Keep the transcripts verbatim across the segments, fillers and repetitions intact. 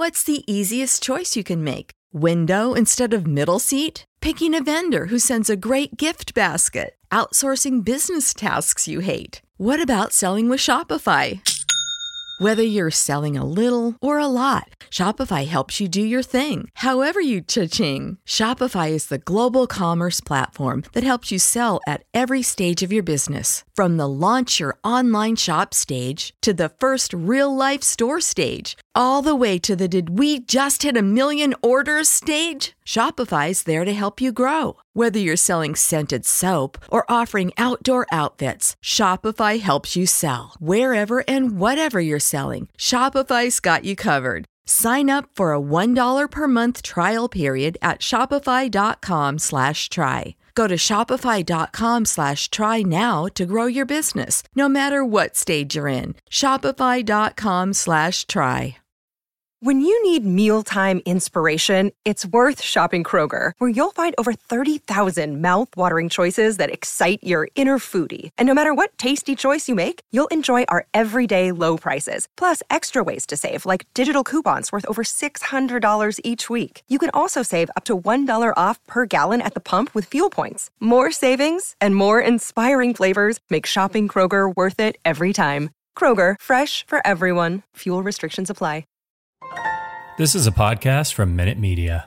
What's the easiest choice you can make? Window instead of middle seat? Picking a vendor who sends a great gift basket? Outsourcing business tasks you hate? What about selling with Shopify? Whether you're selling a little or a lot, Shopify helps you do your thing, however you cha-ching. Shopify is the global commerce platform that helps you sell at every stage of your business. From the launch your online shop stage to the first real-life store stage, all the way to the did we just hit a million orders stage. Shopify's there to help you grow. Whether you're selling scented soap or offering outdoor outfits, Shopify helps you sell. Wherever and whatever you're selling, Shopify's got you covered. Sign up for a one dollar per month trial period at shopify.com slash try. Go to shopify.com slash try now to grow your business, no matter what stage you're in. Shopify.com slash try. When you need mealtime inspiration, it's worth shopping Kroger, where you'll find over thirty thousand mouth-watering choices that excite your inner foodie. And no matter what tasty choice you make, you'll enjoy our everyday low prices, plus extra ways to save, like digital coupons worth over six hundred dollars each week. You can also save up to one dollar off per gallon at the pump with fuel points. More savings and more inspiring flavors make shopping Kroger worth it every time. Kroger, fresh for everyone. Fuel restrictions apply. This is a podcast from Minute Media.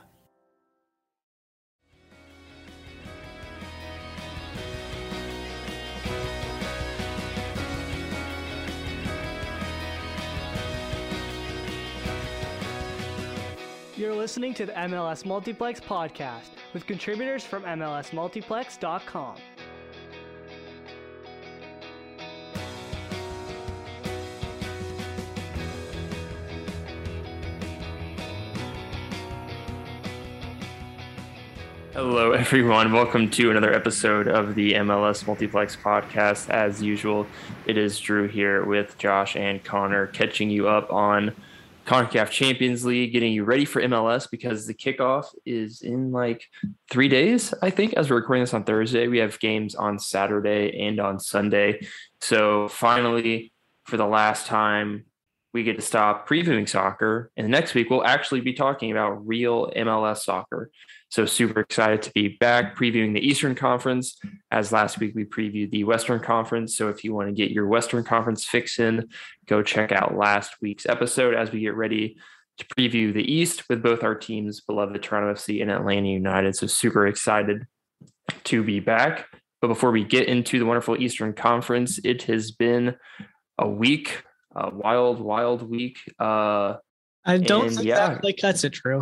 You're listening to the M L S Multiplex podcast with contributors from M L S multiplex dot com. Hello, everyone. Welcome to another episode of the M L S Multiplex podcast. As usual, it is Drew here with Josh and Connor, catching you up on CONCACAF Champions League, getting you ready for M L S because the kickoff is in like three days, I think, as we're recording this on Thursday. We have games on Saturday and on Sunday. So finally, for the last time, we get to stop previewing soccer. And next week, we'll actually be talking about real M L S soccer. So super excited to be back previewing the Eastern Conference, as last week we previewed the Western Conference. So if you want to get your Western Conference fix in, go check out last week's episode as we get ready to preview the East with both our teams, beloved Toronto F C and Atlanta United. So super excited to be back. But before we get into the wonderful Eastern Conference, it has been a week, a wild, wild week. Uh, I don't and, think yeah. that like cuts it, Drew.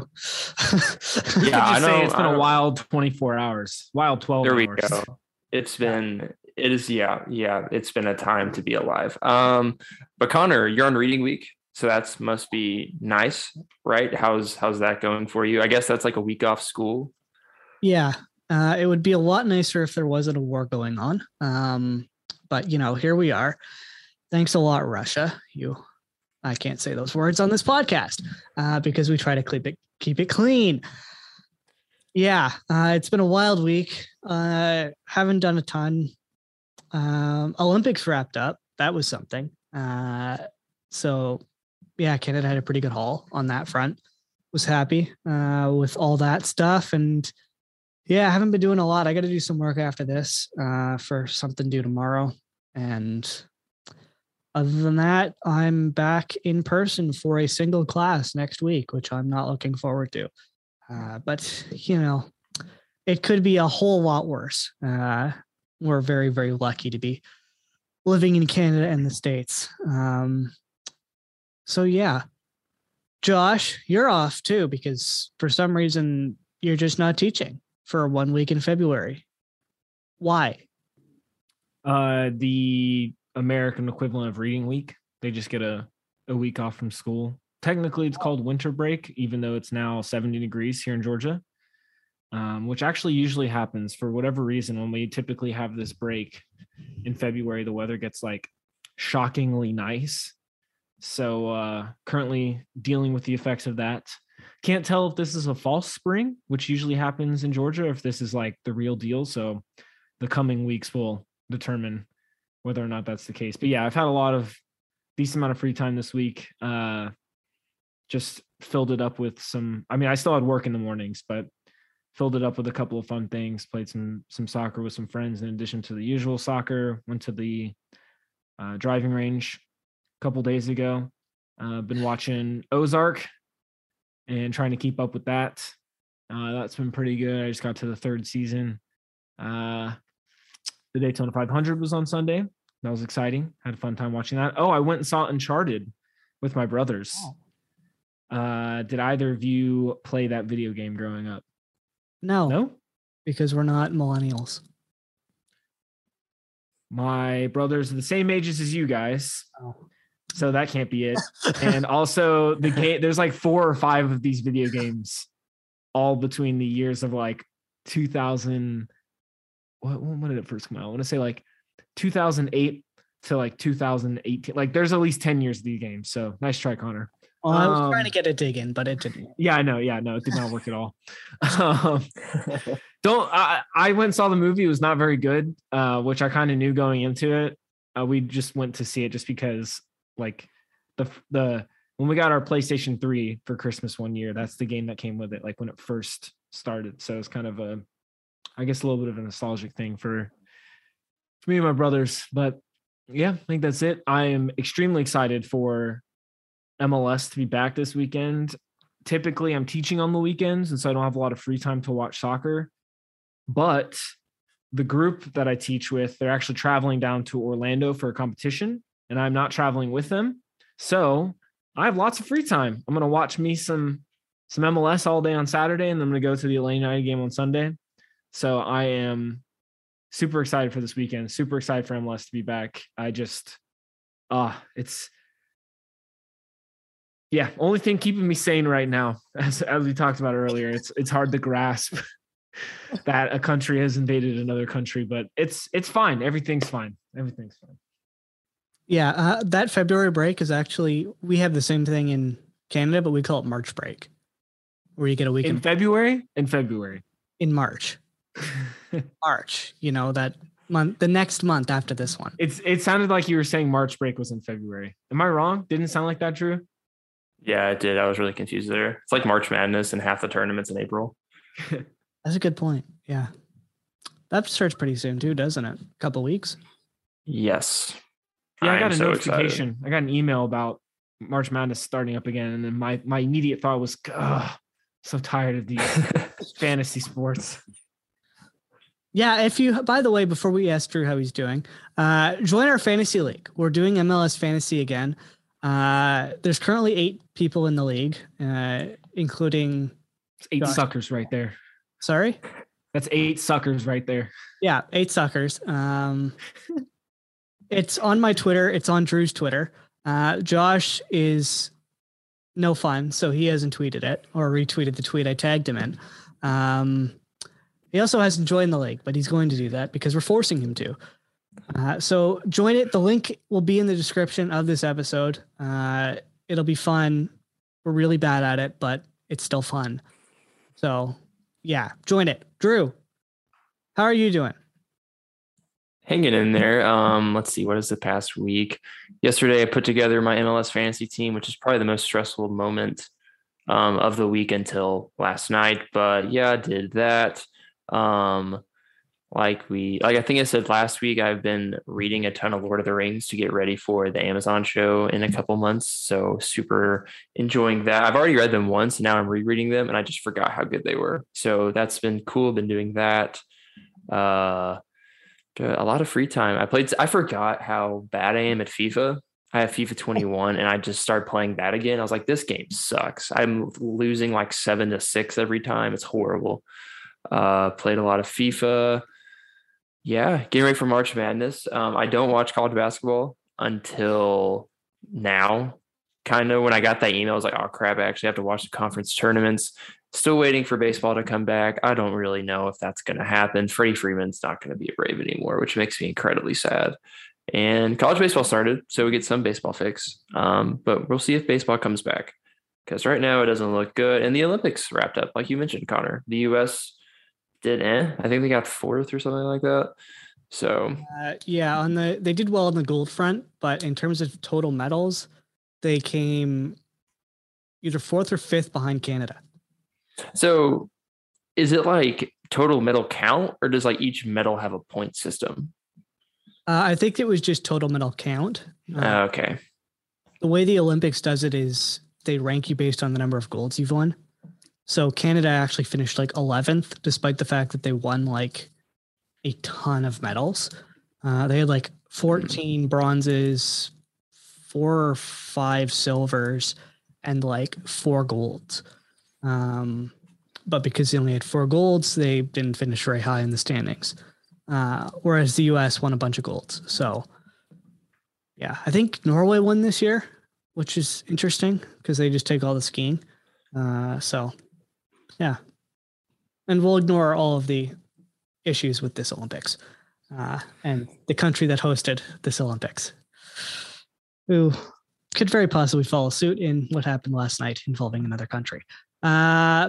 Yeah, I know. It's been a wild twenty-four hours, wild twelve there hours. we go. It's been, it is, yeah, yeah. It's been a time to be alive. Um, but Connor, you're on reading week, so that's must be nice, right? How's how's that going for you? I guess that's like a week off school. Yeah, uh, it would be a lot nicer if there wasn't a war going on. Um, but you know, here we are. Thanks a lot, Russia. You. I can't say those words on this podcast uh, because we try to keep it, keep it clean. Yeah, uh, it's been a wild week. Uh, haven't done a ton. Um, Olympics wrapped up. That was something. Uh, so, yeah, Canada had a pretty good haul on that front. Was happy uh, with all that stuff. And, yeah, I haven't been doing a lot. I got to do some work after this uh, for something due tomorrow. And other than that, I'm back in person for a single class next week, which I'm not looking forward to. Uh, but, you know, it could be a whole lot worse. Uh, we're very, very lucky to be living in Canada and the States. Um, so, yeah. Josh, you're off too, because for some reason you're just not teaching for one week in February. Why? Uh, the American equivalent of reading week. They just get a, a week off from school. Technically, it's called winter break, even though it's now seventy degrees here in Georgia, um, which actually usually happens for whatever reason. When we typically have this break in February, the weather gets like shockingly nice. So uh, currently dealing with the effects of that. Can't tell if this is a false spring, which usually happens in Georgia, or if this is like the real deal. So the coming weeks will determine whether or not that's the case. But yeah, I've had a lot of decent amount of free time this week. Uh, just filled it up with some, I mean, I still had work in the mornings, but filled it up with a couple of fun things, played some, some soccer with some friends in addition to the usual soccer, went to the uh, driving range a couple days ago. Uh, been watching Ozark and trying to keep up with that. Uh, that's been pretty good. I just got to the third season. Uh, the Daytona five hundred was on Sunday. That was exciting. Had a fun time watching that. Oh, I went and saw Uncharted with my brothers. Oh. Uh, did either of you play that video game growing up? No. No? Because we're not millennials. My brothers are the same ages as you guys. Oh. So that can't be it. And also the game, there's like four or five of these video games all between the years of like two thousand. What, when did it first come out? I want to say like two thousand eight to like two thousand eighteen. Like there's at least ten years of these games. So nice try, Connor. Well, I was um, trying to get a dig in, but it didn't. Yeah, I know. Yeah, no, it did not work at all. Um, don't, I, I went and saw the movie. It was not very good, uh, which I kind of knew going into it. Uh, we just went to see it just because like the, the, when we got our PlayStation three for Christmas one year, that's the game that came with it. Like when it first started. So it's kind of a, I guess a little bit of a nostalgic thing for, for me and my brothers, but yeah, I think that's it. I am extremely excited for M L S to be back this weekend. Typically I'm teaching on the weekends, and so I don't have a lot of free time to watch soccer, but the group that I teach with, they're actually traveling down to Orlando for a competition, and I'm not traveling with them. So I have lots of free time. I'm going to watch me some, some M L S all day on Saturday, and then I'm going to go to the Atlanta United game on Sunday. So I am super excited for this weekend, super excited for M L S to be back. I just, ah, uh, it's, yeah, only thing keeping me sane right now, as, as we talked about earlier, it's it's hard to grasp that a country has invaded another country, but it's it's fine. Everything's fine. Everything's fine. Yeah, uh, that February break is actually, we have the same thing in Canada, but we call it March break, where you get a week in, in February. In February. In March. March. You know, that month, the next month after this one. It's it sounded like you were saying March break was in February. Am I wrong? Didn't it sound like that, Drew? Yeah, it did. I was really confused there. It's like March Madness and half the tournaments in April. That's a good point. Yeah. That starts pretty soon too, doesn't it? A couple weeks. Yes. Yeah, I got a so notification. excited. I got an email about March Madness starting up again. And then my, my immediate thought was, ugh, so tired of these fantasy sports. Yeah, if you, by the way, before we ask Drew how he's doing, uh, join our fantasy league. We're doing M L S fantasy again. Uh, there's currently eight people in the league, uh, including it's eight Josh. Suckers right there. Sorry? That's eight suckers right there. Yeah, eight suckers. Um, it's on my Twitter. It's on Drew's Twitter. Uh, Josh is no fun, so he hasn't tweeted it or retweeted the tweet I tagged him in. Um, he also hasn't joined the league, but he's going to do that because we're forcing him to. Uh, so join it. The link will be in the description of this episode. Uh, it'll be fun. We're really bad at it, but it's still fun. So yeah, join it. Drew, how are you doing? Hanging in there. Um, let's see, what is the past week? Yesterday, I put together my M L S fantasy team, which is probably the most stressful moment um, of the week until last night. But yeah, I did that. Um, like we, like I think I said last week, I've been reading a ton of Lord of the Rings to get ready for the Amazon show in a couple months. So super enjoying that. I've already read them once, and now I'm rereading them, and I just forgot how good they were. So that's been cool. Been doing that. Uh, a lot of free time. I played, I forgot how bad I am at FIFA. I have FIFA twenty-one, and I just started playing that again. I was like, this game sucks. I'm losing like seven to six every time. It's horrible. Uh, played a lot of FIFA. Yeah, getting ready for March Madness. Um, I don't watch college basketball until now. Kind of when I got that email, I was like, oh crap, I actually have to watch the conference tournaments. Still waiting for baseball to come back. I don't really know if that's going to happen. Freddie Freeman's not going to be a Brave anymore, which makes me incredibly sad. And college baseball started, so we get some baseball fix. Um, but we'll see if baseball comes back, because right now it doesn't look good. And the Olympics wrapped up, like you mentioned, Connor. The U S did eh. I think they got fourth or something like that. So uh, yeah, on the they did well on the gold front, but in terms of total medals, they came either fourth or fifth behind Canada. So is it like total medal count, or does like each medal have a point system? Uh, I think it was just total medal count. Uh, Uh, okay. The way the Olympics does it is they rank you based on the number of golds you've won. So Canada actually finished like eleventh, despite the fact that they won like a ton of medals. Uh, they had like fourteen bronzes, four or five silvers, and like four golds. Um, but because they only had four golds, they didn't finish very high in the standings. Uh, whereas the U S won a bunch of golds. So yeah, I think Norway won this year, which is interesting because they just take all the skiing. Uh, so yeah. And we'll ignore all of the issues with this Olympics uh, and the country that hosted this Olympics, who could very possibly follow suit in what happened last night involving another country. Uh,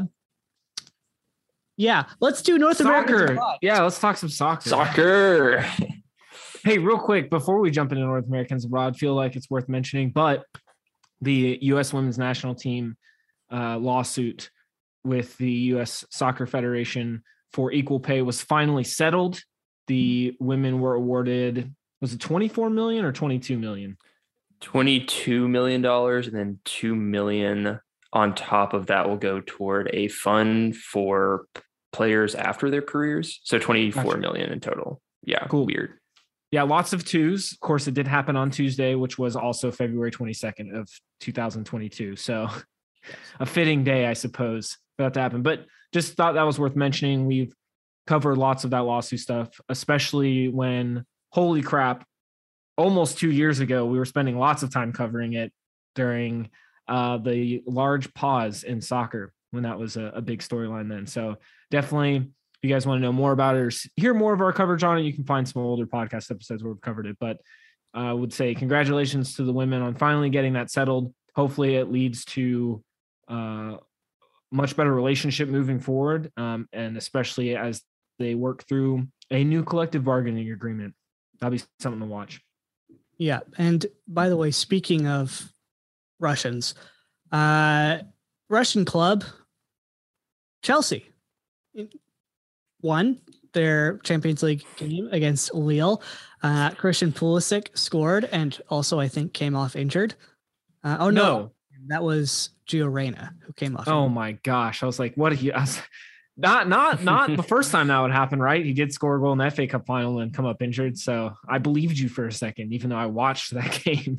yeah, let's do North Soccer. America. Yeah, let's talk some soccer. Soccer. Hey, real quick, before we jump into North Americans abroad, I feel like it's worth mentioning, but the U S women's national team uh, lawsuit with the U S Soccer Federation for equal pay was finally settled. The women were awarded, was it twenty-four million or twenty-two million? twenty-two million dollars, and then two million dollars on top of that will go toward a fund for players after their careers. So twenty-four Gotcha. million in total. Yeah. Cool. Weird. Yeah, lots of twos. Of course, it did happen on Tuesday, which was also February twenty-second of two thousand twenty-two. So a fitting day, I suppose, for that to happen. But just thought that was worth mentioning. We've covered lots of that lawsuit stuff, especially when, holy crap, almost two years ago, we were spending lots of time covering it during uh, the large pause in soccer when that was a, a big storyline then. So definitely, if you guys want to know more about it or hear more of our coverage on it, you can find some older podcast episodes where we've covered it. But I would say congratulations to the women on finally getting that settled. Hopefully it leads to uh, much better relationship moving forward, um, and especially as they work through a new collective bargaining agreement. That'll be something to watch. Yeah. And by the way, speaking of Russians, uh, Russian club, Chelsea, won their Champions League game against Lille. Uh, Christian Pulisic scored and also, I think, came off injured. Uh, oh, no. No. That was Gio Reyna who came off. Oh, injured. my gosh. I was like, what? He, I was, not, not, not the first time that would happen, right? He did score a goal in the F A Cup final and come up injured. So I believed you for a second, even though I watched that game.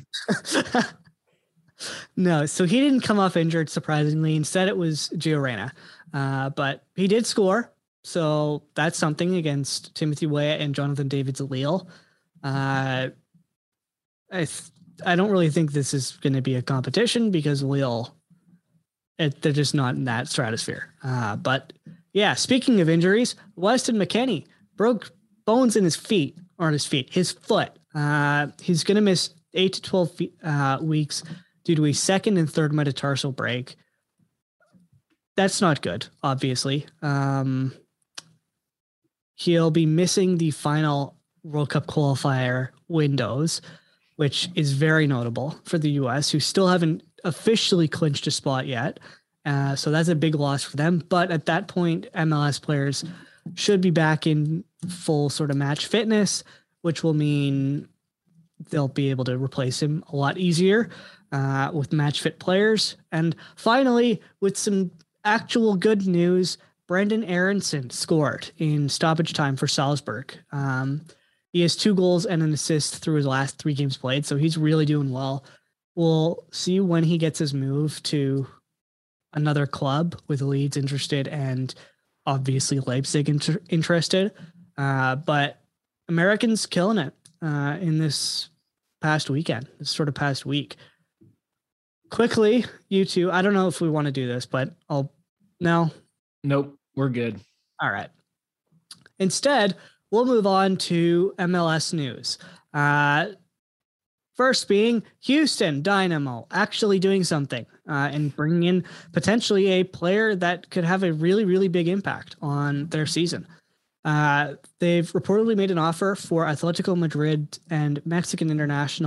No, so he didn't come off injured, surprisingly. Instead, it was Gio Reyna. Uh, but he did score. So that's something against Timothy Weah and Jonathan David's Lille. Uh, I th- I don't really think this is going to be a competition because Lille, it, they're just not in that stratosphere. Uh, but yeah, speaking of injuries, Weston McKennie broke bones in his feet, or his feet, his foot. Uh, he's going to miss eight to twelve feet, uh, weeks due to a second and third metatarsal break. That's not good, obviously. Um, he'll be missing the final World Cup qualifier windows, which is very notable for the U S, who still haven't officially clinched a spot yet. Uh, so that's a big loss for them. But at that point, M L S players should be back in full sort of match fitness, which will mean they'll be able to replace him a lot easier uh, with match fit players. And finally, with some actual good news, Brendan Aronson scored in stoppage time for Salzburg. Um, he has two goals and an assist through his last three games played, so he's really doing well. We'll see when he gets his move to another club with Leeds interested and obviously Leipzig inter- interested. Uh, but Americans killing it uh, in this past weekend, this sort of past week. Quickly, you two, I don't know if we want to do this, but I'll, no. Nope, we're good. All right. Instead, we'll move on to M L S news. Uh, first being Houston Dynamo actually doing something uh, and bringing in potentially a player that could have a really, really big impact on their season. Uh, they've reportedly made an offer for Atletico Madrid and Mexican international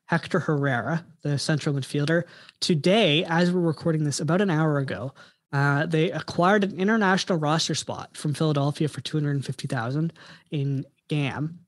Hector Herrera, the central midfielder. Today, as we're recording this about an hour ago, uh, they acquired an international roster spot from Philadelphia for two hundred fifty thousand dollars in G A M.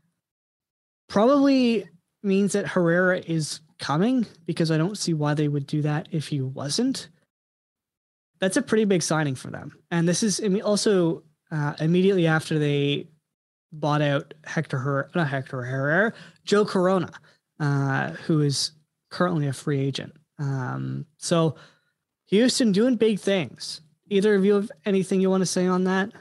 Probably means that Herrera is coming, because I don't see why they would do that if he wasn't. That's a pretty big signing for them. And this is I mean, also uh, immediately after they bought out Hector Herrera, not Hector Herrera, Joe Corona, uh, who is currently a free agent. Um, so Houston doing big things. Either of you have anything you want to say on that?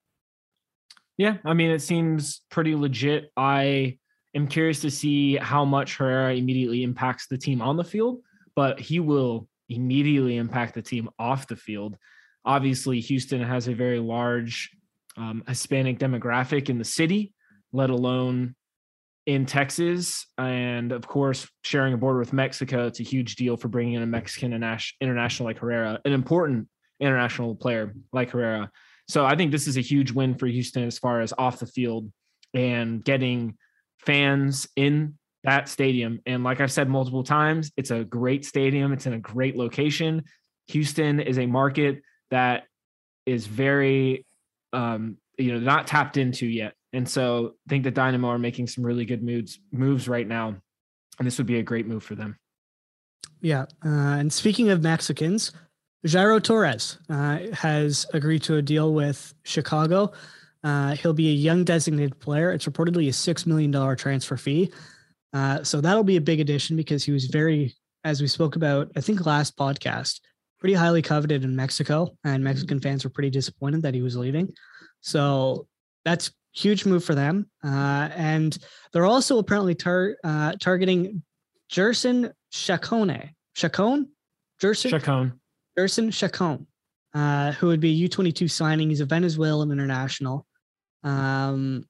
Yeah, I mean, it seems pretty legit. I am curious to see how much Herrera immediately impacts the team on the field, but he will immediately impact the team off the field. Obviously, Houston has a very large um, Hispanic demographic in the city, let alone in Texas. And of course, sharing a border with Mexico, it's a huge deal for bringing in a Mexican international like Herrera, an important international player like Herrera. So I think this is a huge win for Houston as far as off the field and getting fans in that stadium. And like I've said multiple times, it's a great stadium. It's in a great location. Houston is a market that is very, um, you know, not tapped into yet. And so I think the Dynamo are making some really good moves, moves right now. And this would be a great move for them. Yeah. Uh, and speaking of Mexicans, Jairo Torres uh, has agreed to a deal with Chicago. Uh, he'll be a young designated player. It's reportedly a six million dollars transfer fee. Uh, so that'll be a big addition, because he was very, as we spoke about, I think last podcast, pretty highly coveted in Mexico, and Mexican fans were pretty disappointed that he was leaving. So that's a huge move for them. Uh, and they're also apparently tar- uh, targeting Jerson Chacon. Chacon? Jerson? Chacon. Jerson Chacon, uh, who would be a U twenty-two signing. He's a Venezuelan international. Um,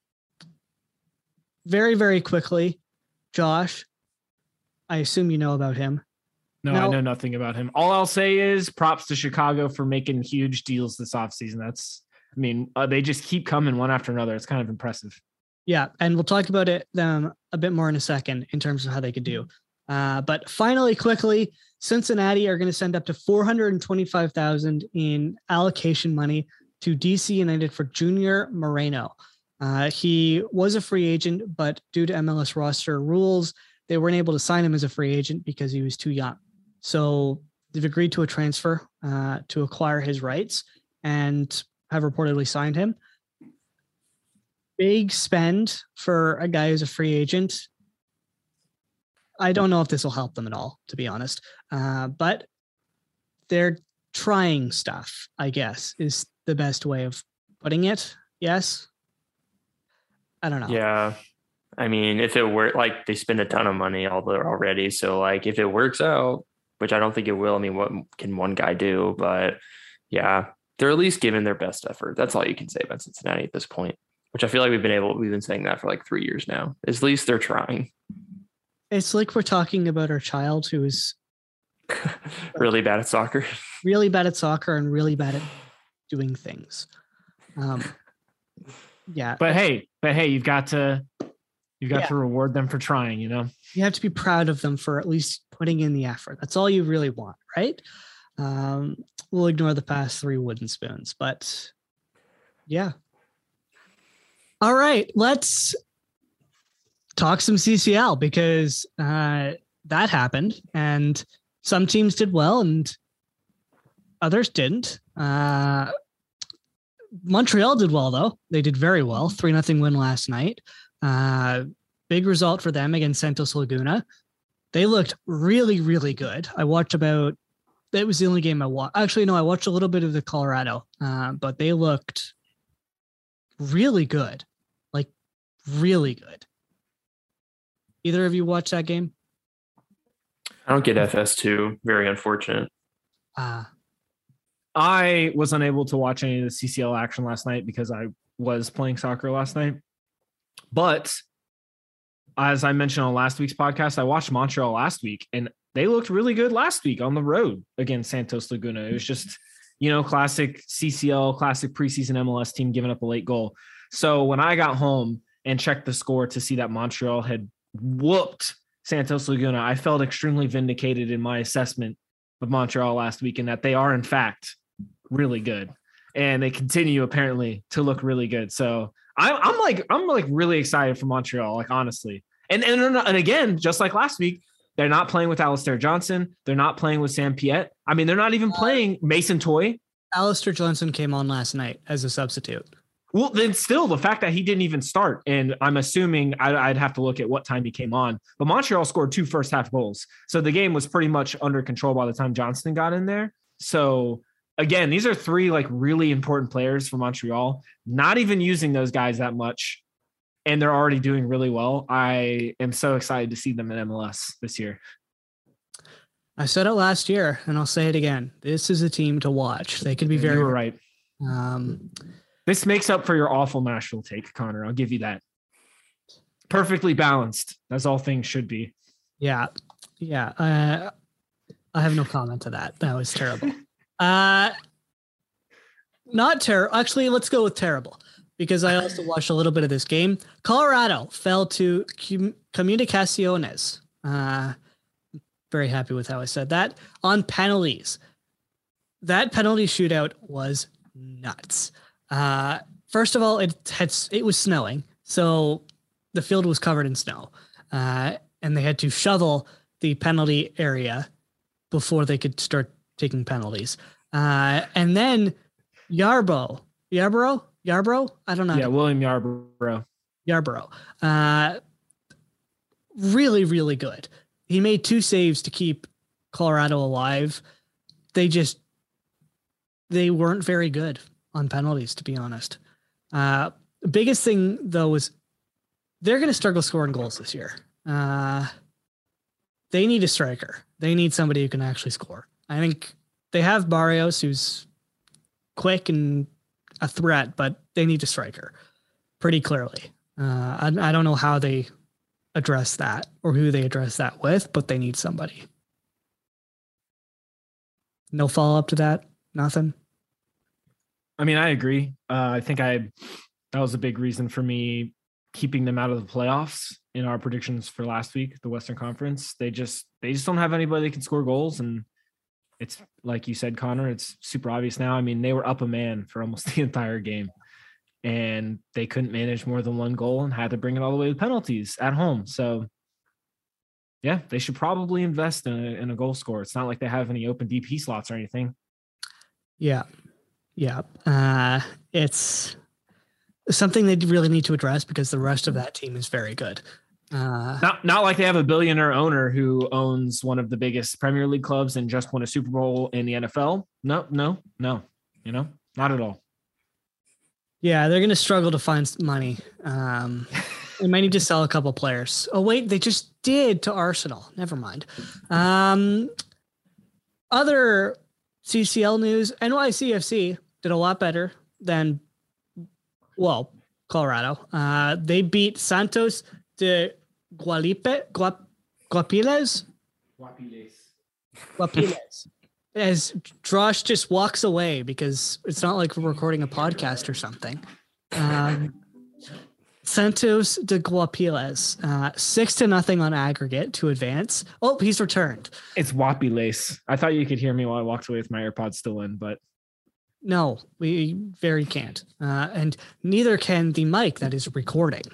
very, very quickly, Josh, I assume you know about him. No, now, I know nothing about him. All I'll say is props to Chicago for making huge deals this offseason. That's, I mean, uh, they just keep coming one after another. It's kind of impressive. Yeah, and we'll talk about it them a bit more in a second in terms of how they could do. Uh, but finally, quickly, Cincinnati are going to send up to four hundred twenty-five thousand dollars in allocation money to D C United for Junior Moreno. Uh, he was a free agent, but due to M L S roster rules, they weren't able to sign him as a free agent because he was too young. So they've agreed to a transfer uh, to acquire his rights and have reportedly signed him. Big spend for a guy who's a free agent. I don't know if this will help them at all, to be honest. Uh, but they're trying stuff, I guess, is the best way of putting it. Yes. I don't know. Yeah. I mean, if it were like they spend a ton of money all there already. So like if it works out, which I don't think it will, I mean, what can one guy do? But yeah, they're at least giving their best effort. That's all you can say about Cincinnati at this point, which I feel like we've been able, we've been saying that for like three years now. At least they're trying. It's like we're talking about our child who is really bad at soccer, really bad at soccer and really bad at doing things. Um, yeah. But hey, but hey, you've got to, you've got yeah. to reward them for trying, you know? You have to be proud of them for at least putting in the effort. That's all you really want, right? Um, we'll ignore the past three wooden spoons, but yeah. All right, let's talk some C C L, because uh, that happened and some teams did well and others didn't. Uh, Montreal did well, though. They did very well. three nothing win last night. Uh, big result for them against Santos Laguna. They looked really, really good. I watched about, that was the only game I watched. Actually, no, I watched a little bit of the Colorado, uh, but they looked really good. Like, really good. Either of you watch that game? I don't get F S two. Very unfortunate. Uh, I was unable to watch any of the C C L action last night because I was playing soccer last night. But as I mentioned on last week's podcast, I watched Montreal last week and they looked really good last week on the road against Santos Laguna. It was just, you know, classic C C L, classic preseason M L S team giving up a late goal. So when I got home and checked the score to see that Montreal had whooped Santos Laguna, I felt extremely vindicated in my assessment of Montreal last week, and that they are in fact really good, and they continue apparently to look really good. So I'm, I'm like, I'm like really excited for Montreal, like honestly. And, and, and again, just like last week, they're not playing with Alistair Johnson. They're not playing with Sam Piette. I mean, they're not even playing Mason Toye. Alistair Johnson came on last night as a substitute. Well, then still the fact that he didn't even start, and I'm assuming I, I'd have to look at what time he came on, but Montreal scored two first half goals. So the game was pretty much under control by the time Johnston got in there. So again, these are three like really important players for Montreal, not even using those guys that much, and they're already doing really well. I am so excited to see them in M L S this year. I said it last year, and I'll say it again. This is a team to watch. They can be very You were right. Um, This makes up for your awful Nashville take, Connor. I'll give you that. Perfectly balanced, as all things should be. Yeah. Yeah. Uh, I have no comment to that. That was terrible. uh, not terrible. Actually, let's go with terrible, because I also watched a little bit of this game. Colorado fell to Com- Comunicaciones. Uh, very happy with how I said that. On penalties. That penalty shootout was nuts. Uh, first of all, it had it was snowing, so the field was covered in snow, uh, and they had to shovel the penalty area before they could start taking penalties. Uh, and then Yarbo, Yarborough, Yarborough, I don't know. Yeah, William Yarborough. Yarborough, uh, really, really good. He made two saves to keep Colorado alive. They just they weren't very good on penalties, to be honest. Uh, the biggest thing, though, is they're going to struggle scoring goals this year. Uh, they need a striker. They need somebody who can actually score. I think they have Barrios, who's quick and a threat, but they need a striker pretty clearly. Uh, I, I don't know how they address that or who they address that with, but they need somebody. No follow-up to that? Nothing? I mean, I agree. Uh, I think I that was a big reason for me keeping them out of the playoffs in our predictions for last week, the Western Conference. They just they just don't have anybody that can score goals, and it's like you said, Connor. It's super obvious now. I mean, they were up a man for almost the entire game, and they couldn't manage more than one goal and had to bring it all the way to penalties at home. So, yeah, they should probably invest in a, in a goal scorer. It's not like they have any open D P slots or anything. Yeah. Yeah. Uh, it's something they really need to address because the rest of that team is very good. Uh, not, not like they have a billionaire owner who owns one of the biggest Premier League clubs and just won a Super Bowl in the N F L. No, no, no, you know, not at all. Yeah. They're going to struggle to find money. Um, they might need to sell a couple players. Oh, wait, they just did to Arsenal. Never mind. Um, other C C L news, N Y C F C did a lot better than, well, Colorado. Uh, they beat Santos de Gualipe, Guap, Guapiles? Guapiles. Guapiles. As Josh just walks away because it's not like we're recording a podcast or something. Um, Santos de Guapiles, uh, six to nothing on aggregate to advance. Oh, he's returned. It's Whoppy Lace. I thought you could hear me while I walked away with my AirPods still in, but no, we very can't. Uh, and neither can the mic that is recording,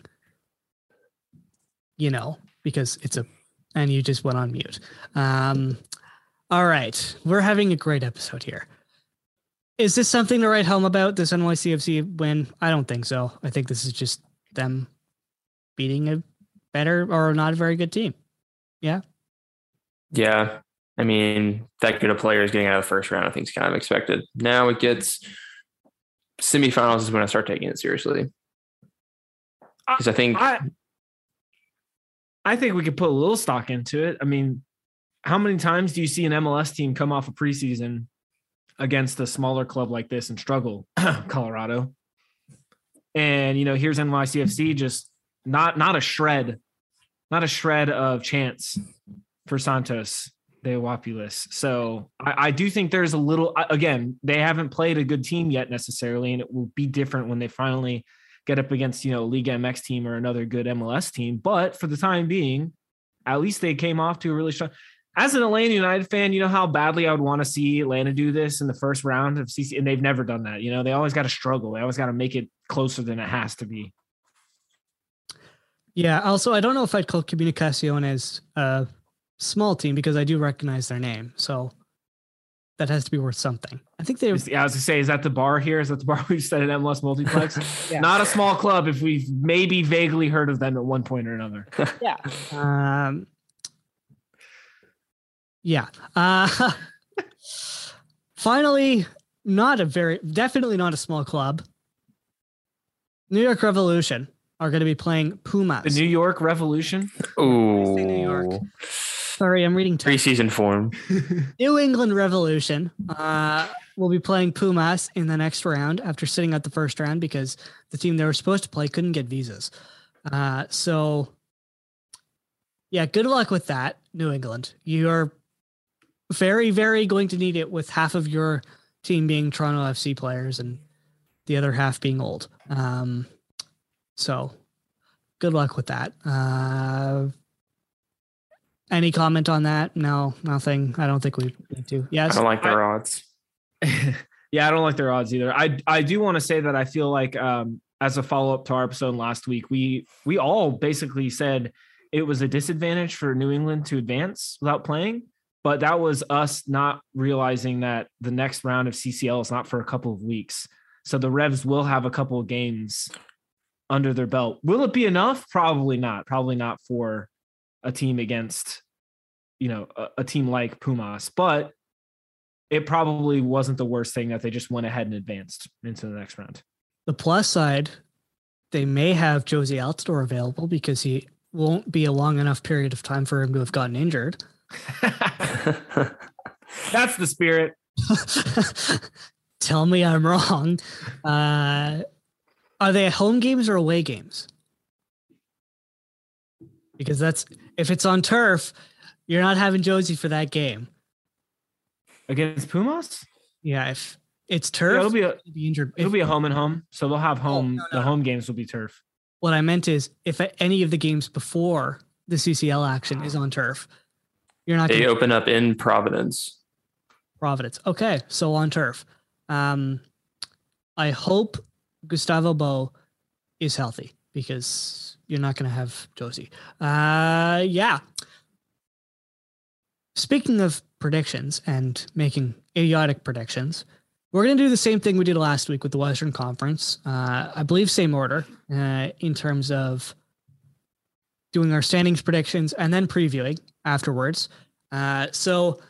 you know, because it's a, and you just went on mute. Um, all right. We're having a great episode here. Is this something to write home about, this N Y C F C win? I don't think so. I think this is just them beating a better or not a very good team. Yeah. Yeah. I mean, that good of players getting out of the first round, I think is kind of expected. Now it gets semifinals is when I start taking it seriously. Because I think I, I think we could put a little stock into it. I mean, how many times do you see an M L S team come off a preseason against a smaller club like this and struggle? Colorado. And, you know, here's N Y C F C, just not not a shred, not a shred of chance for Santos de Guapiles. So I, I do think there's a little, again, they haven't played a good team yet necessarily, and it will be different when they finally get up against, you know, Liga M X team or another good M L S team. But for the time being, at least they came off to a really strong. As an Atlanta United fan, you know how badly I would want to see Atlanta do this in the first round of C C, and they've never done that. You know, they always got to struggle. They always got to make it closer than it has to be. Yeah. Also, I don't know if I'd call Comunicacion as a small team because I do recognize their name. So that has to be worth something. I think they. Yeah, I was gonna say, is that the bar here? Is that the bar we've said at M L S Multiplex? Yeah. Not a small club if we've maybe vaguely heard of them at one point or another. Yeah. Um. Yeah. Uh, finally, not a very, definitely not a small club. New York Revolution are going to be playing Pumas. The New York Revolution? Oh, New York. Sorry, I'm reading text. Preseason form. New England Revolution uh, will be playing Pumas in the next round after sitting out the first round because the team they were supposed to play couldn't get visas. Uh, so, yeah, good luck with that, New England. You're very, very going to need it with half of your team being Toronto F C players and the other half being old. Um, so, good luck with that. Uh, Any comment on that? No, nothing. I don't think we need to. Yes. I don't like their I, odds. Yeah, I don't like their odds either. I I do want to say that I feel like um, as a follow-up to our episode last week, we we all basically said it was a disadvantage for New England to advance without playing, but that was us not realizing that the next round of C C L is not for a couple of weeks. So the Revs will have a couple of games under their belt. Will it be enough? Probably not. Probably not for a team against, you know, a, a team like Pumas, but it probably wasn't the worst thing that they just went ahead and advanced into the next round. The plus side, they may have Josie Altidore available because he won't be a long enough period of time for him to have gotten injured. That's the spirit. Tell me I'm wrong. Uh, are they home games or away games? Because that's, if it's on turf, you're not having Josie for that game. Against Pumas? Yeah, if it's turf, Yeah, it'll be a, he'll be injured. it'll If- be a home and home. So they'll have home. Oh, no, no, the no. home games will be turf. What I meant is, if any of the games before the C C L action is on turf, you're not They going to open up in Providence. Providence. Okay, so on turf. Um, I hope Gustavo Bo is healthy because you're not going to have Josie. Uh, yeah. Speaking of predictions and making idiotic predictions, we're going to do the same thing we did last week with the Western Conference. Uh, I believe same order uh, in terms of doing our standings predictions and then previewing afterwards. Uh, so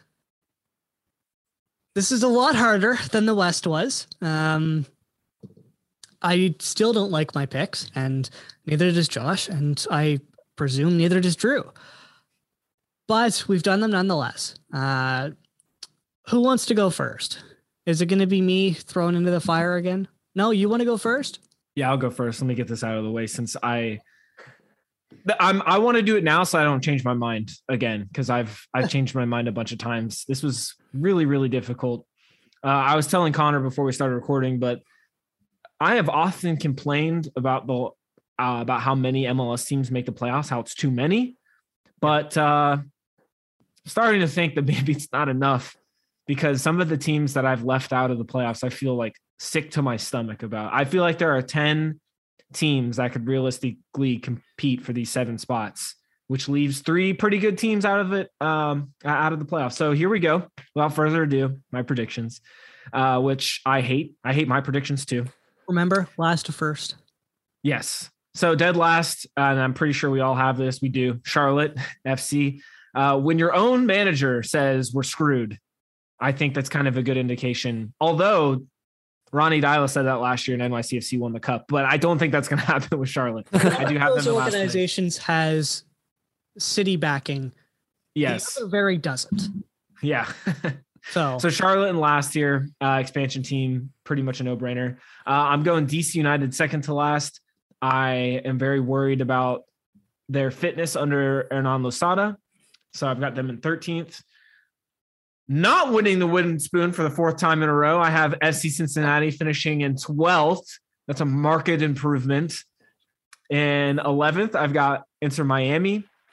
this is a lot harder than the West was. Um, I still don't like my picks, and neither does Josh, and I presume neither does Drew. But we've done them nonetheless. Uh, who wants to go first? Is it going to be me thrown into the fire again? No, you want to go first? Yeah, I'll go first. Let me get this out of the way since I I'm I want to do it now so I don't change my mind again, because I've I've changed my mind a bunch of times. This was really, really difficult. Uh, I was telling Connor before we started recording, but I have often complained about the uh, about how many M L S teams make the playoffs, how it's too many. But uh, starting to think that maybe it's not enough, because some of the teams that I've left out of the playoffs, I feel like sick to my stomach about. I feel like there are ten teams that could realistically compete for these seven spots, which leaves three pretty good teams out of it, um, out of the playoffs. So here we go. Without further ado, my predictions, uh, which I hate. I hate my predictions too. Remember, last to first. Yes. So dead last, and I'm pretty sure we all have this. We do. Charlotte F C. Uh, when your own manager says we're screwed, I think that's kind of a good indication. Although Ronnie Dyla said that last year and N Y C F C won the cup, but I don't think that's going to happen with Charlotte. I do have them Those in last place. organizations has city backing. Yes. The other very doesn't. Yeah. So, So Charlotte in last year, uh, expansion team, pretty much a no-brainer. Uh, I'm going D C United second to last. I am very worried about their fitness under Hernan Losada. So I've got them in thirteenth. Not winning the wooden spoon for the fourth time in a row, I have F C Cincinnati finishing in twelfth. That's a marked improvement. In eleventh, I've got Inter Miami.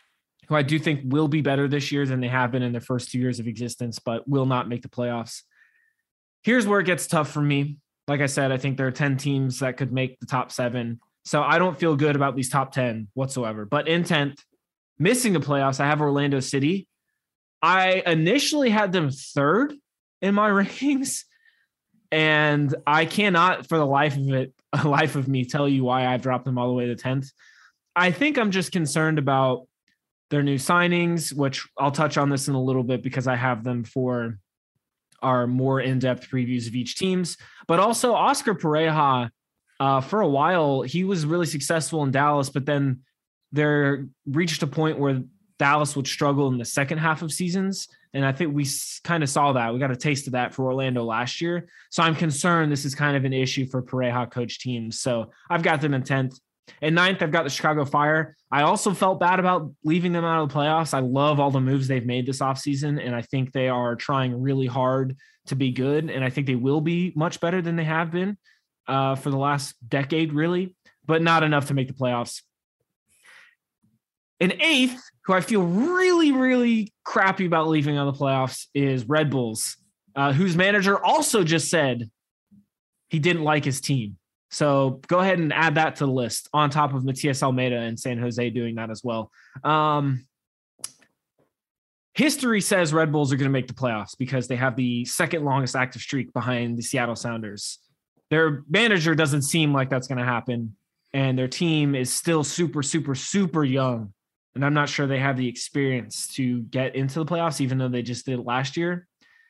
who I do think will be better this year than they have been in their first two years of existence, but will not make the playoffs. Here's where it gets tough for me. Like I said, I think there are ten teams that could make the top seven. So I don't feel good about these top ten whatsoever. But in tenth, missing the playoffs, I have Orlando City. I initially had them third in my rankings, and I cannot for the life of it, life of me, tell you why I've dropped them all the way to tenth. I think I'm just concerned about their new signings, which I'll touch on this in a little bit because I have them for our more in-depth previews of each teams, but also Oscar Pareja. Uh, for a while, he was really successful in Dallas, but then there reached a point where Dallas would struggle in the second half of seasons. And I think we kind of saw that. We got a taste of that for Orlando last year. So I'm concerned this is kind of an issue for Pareja coach teams. So I've got them in tenth. And ninth, I've got the Chicago Fire. I also felt bad about leaving them out of the playoffs. I love all the moves they've made this offseason, and I think they are trying really hard to be good, and I think they will be much better than they have been uh, for the last decade, really, but not enough to make the playoffs. And eighth, who I feel really, really crappy about leaving on the playoffs, is Red Bulls, uh, whose manager also just said he didn't like his team. So go ahead and add that to the list on top of Matias Almeida and San Jose doing that as well. Um, history says Red Bulls are going to make the playoffs because they have the second longest active streak behind the Seattle Sounders. Their manager doesn't seem like that's going to happen, and their team is still super, super, super young. And I'm not sure they have the experience to get into the playoffs, even though they just did it last year.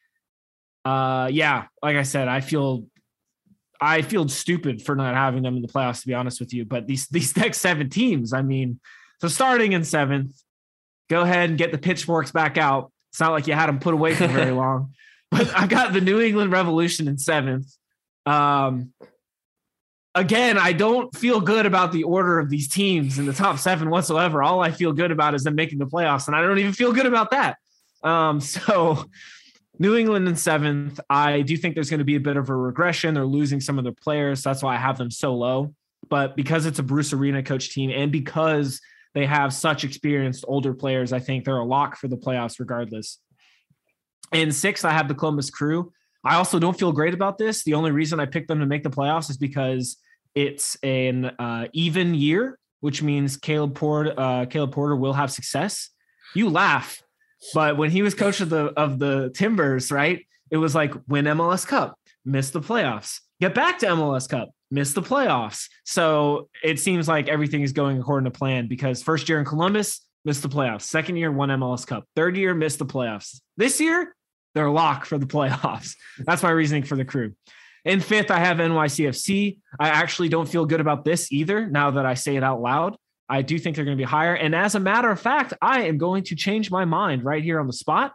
Uh, yeah, like I said, I feel I feel stupid for not having them in the playoffs, to be honest with you. But these these next seven teams, I mean, so starting in seventh, go ahead and get the pitchforks back out. It's not like you had them put away for very long. But I got the New England Revolution in seventh. Um, again, I don't feel good about the order of these teams in the top seven whatsoever. All I feel good about is them making the playoffs, and I don't even feel good about that. Um, so New England in seventh, I do think there's going to be a bit of a regression. They're losing some of their players. That's why I have them so low. But because it's a Bruce Arena coach team and because they have such experienced older players, I think they're a lock for the playoffs regardless. In sixth, I have the Columbus Crew. I also don't feel great about this. The only reason I picked them to make the playoffs is because it's an uh, even year, which means Caleb Porter, uh, Caleb Porter will have success. You laugh. But when he was coach of the of the Timbers, right, it was like win M L S Cup, miss the playoffs, get back to M L S Cup, miss the playoffs. So it seems like everything is going according to plan because first year in Columbus, missed the playoffs. Second year, won M L S Cup. Third year, missed the playoffs. This year, they're locked for the playoffs. That's my reasoning for the Crew. In fifth, I have N Y C F C. I actually don't feel good about this either now that I say it out loud. I do think they're going to be higher. And as a matter of fact, I am going to change my mind right here on the spot.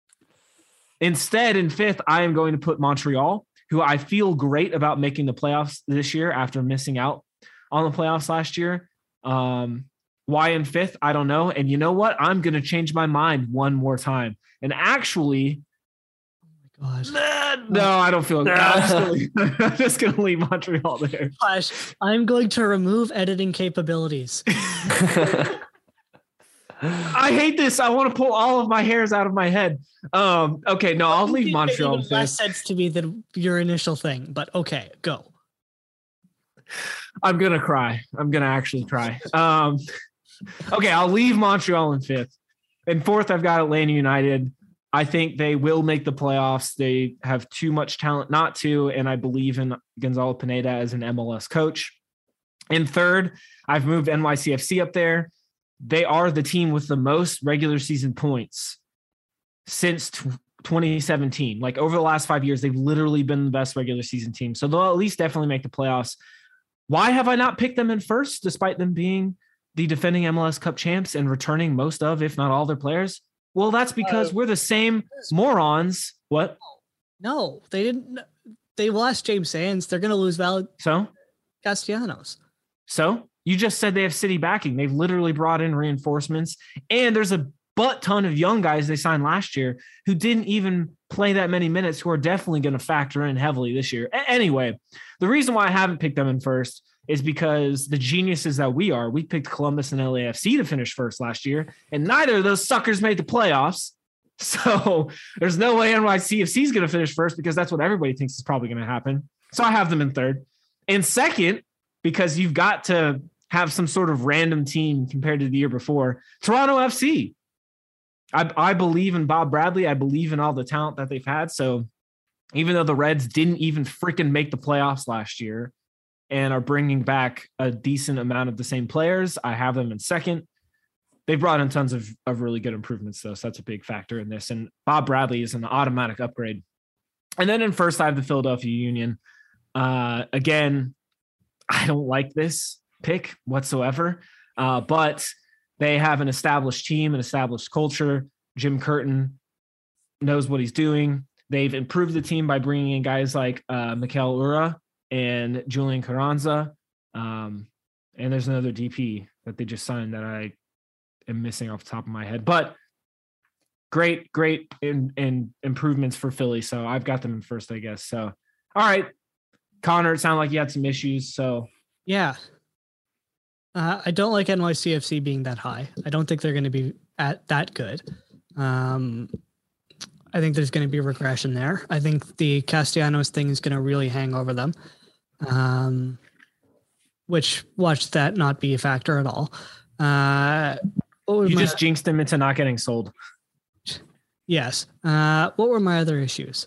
Instead, in fifth, I am going to put Montreal, who I feel great about making the playoffs this year after missing out on the playoffs last year. Um, why in fifth? I don't know. And you know what? I'm going to change my mind one more time. And actually, Gosh. No, I don't feel good. I'm just going to leave Montreal there. Gosh, I'm going to remove editing capabilities. I hate this. I want to pull all of my hairs out of my head. Um, okay, no, I'll leave Montreal. It makes less sense to me than your initial thing, but okay, go. I'm going to cry. I'm going to actually cry. Um, okay, I'll leave Montreal in fifth. In fourth, I've got Atlanta United. I think they will make the playoffs. They have too much talent not to, and I believe in Gonzalo Pineda as an M L S coach. In third, I've moved N Y C F C up there. They are the team with the most regular season points since twenty seventeen. Like over the last five years, they've literally been the best regular season team. So they'll at least definitely make the playoffs. Why have I not picked them in first, despite them being the defending M L S Cup champs and returning most of, if not all their players? Well, that's because uh, we're the same morons. What? No, they didn't. They lost James Sands. They're going to lose Val So? Castellanos. So? You just said they have city backing. They've literally brought in reinforcements, and there's a butt ton of young guys they signed last year who didn't even play that many minutes, who are definitely going to factor in heavily this year. A- anyway, the reason why I haven't picked them in first is because the geniuses that we are, we picked Columbus and L A F C to finish first last year, and neither of those suckers made the playoffs. So there's no way N Y C F C is going to finish first, because that's what everybody thinks is probably going to happen. So I have them in third. And second, because you've got to have some sort of random team compared to the year before, Toronto F C. I, I believe in Bob Bradley. I believe in all the talent that they've had. So even though the Reds didn't even freaking make the playoffs last year and are bringing back a decent amount of the same players, I have them in second. They brought in tons of, of really good improvements, though, so that's a big factor in this. And Bob Bradley is an automatic upgrade. And then in first, I have the Philadelphia Union. Uh, again, I don't like this pick whatsoever, uh, but they have an established team, an established culture. Jim Curtin knows what he's doing. They've improved the team by bringing in guys like uh, Mikel Ura and Julian Carranza. Um, and there's another D P that they just signed that I am missing off the top of my head, but great, great in, in improvements for Philly. So I've got them in first, I guess. So, all right, Connor, it sounded like you had some issues. So yeah, uh, I don't like N Y C F C being that high. I don't think they're going to be at that good. Um, I think there's going to be regression there. I think the Castellanos thing is going to really hang over them. Um, which watch that not be a factor at all. Uh, You my, just jinxed them into not getting sold. Yes. Uh, what were my other issues?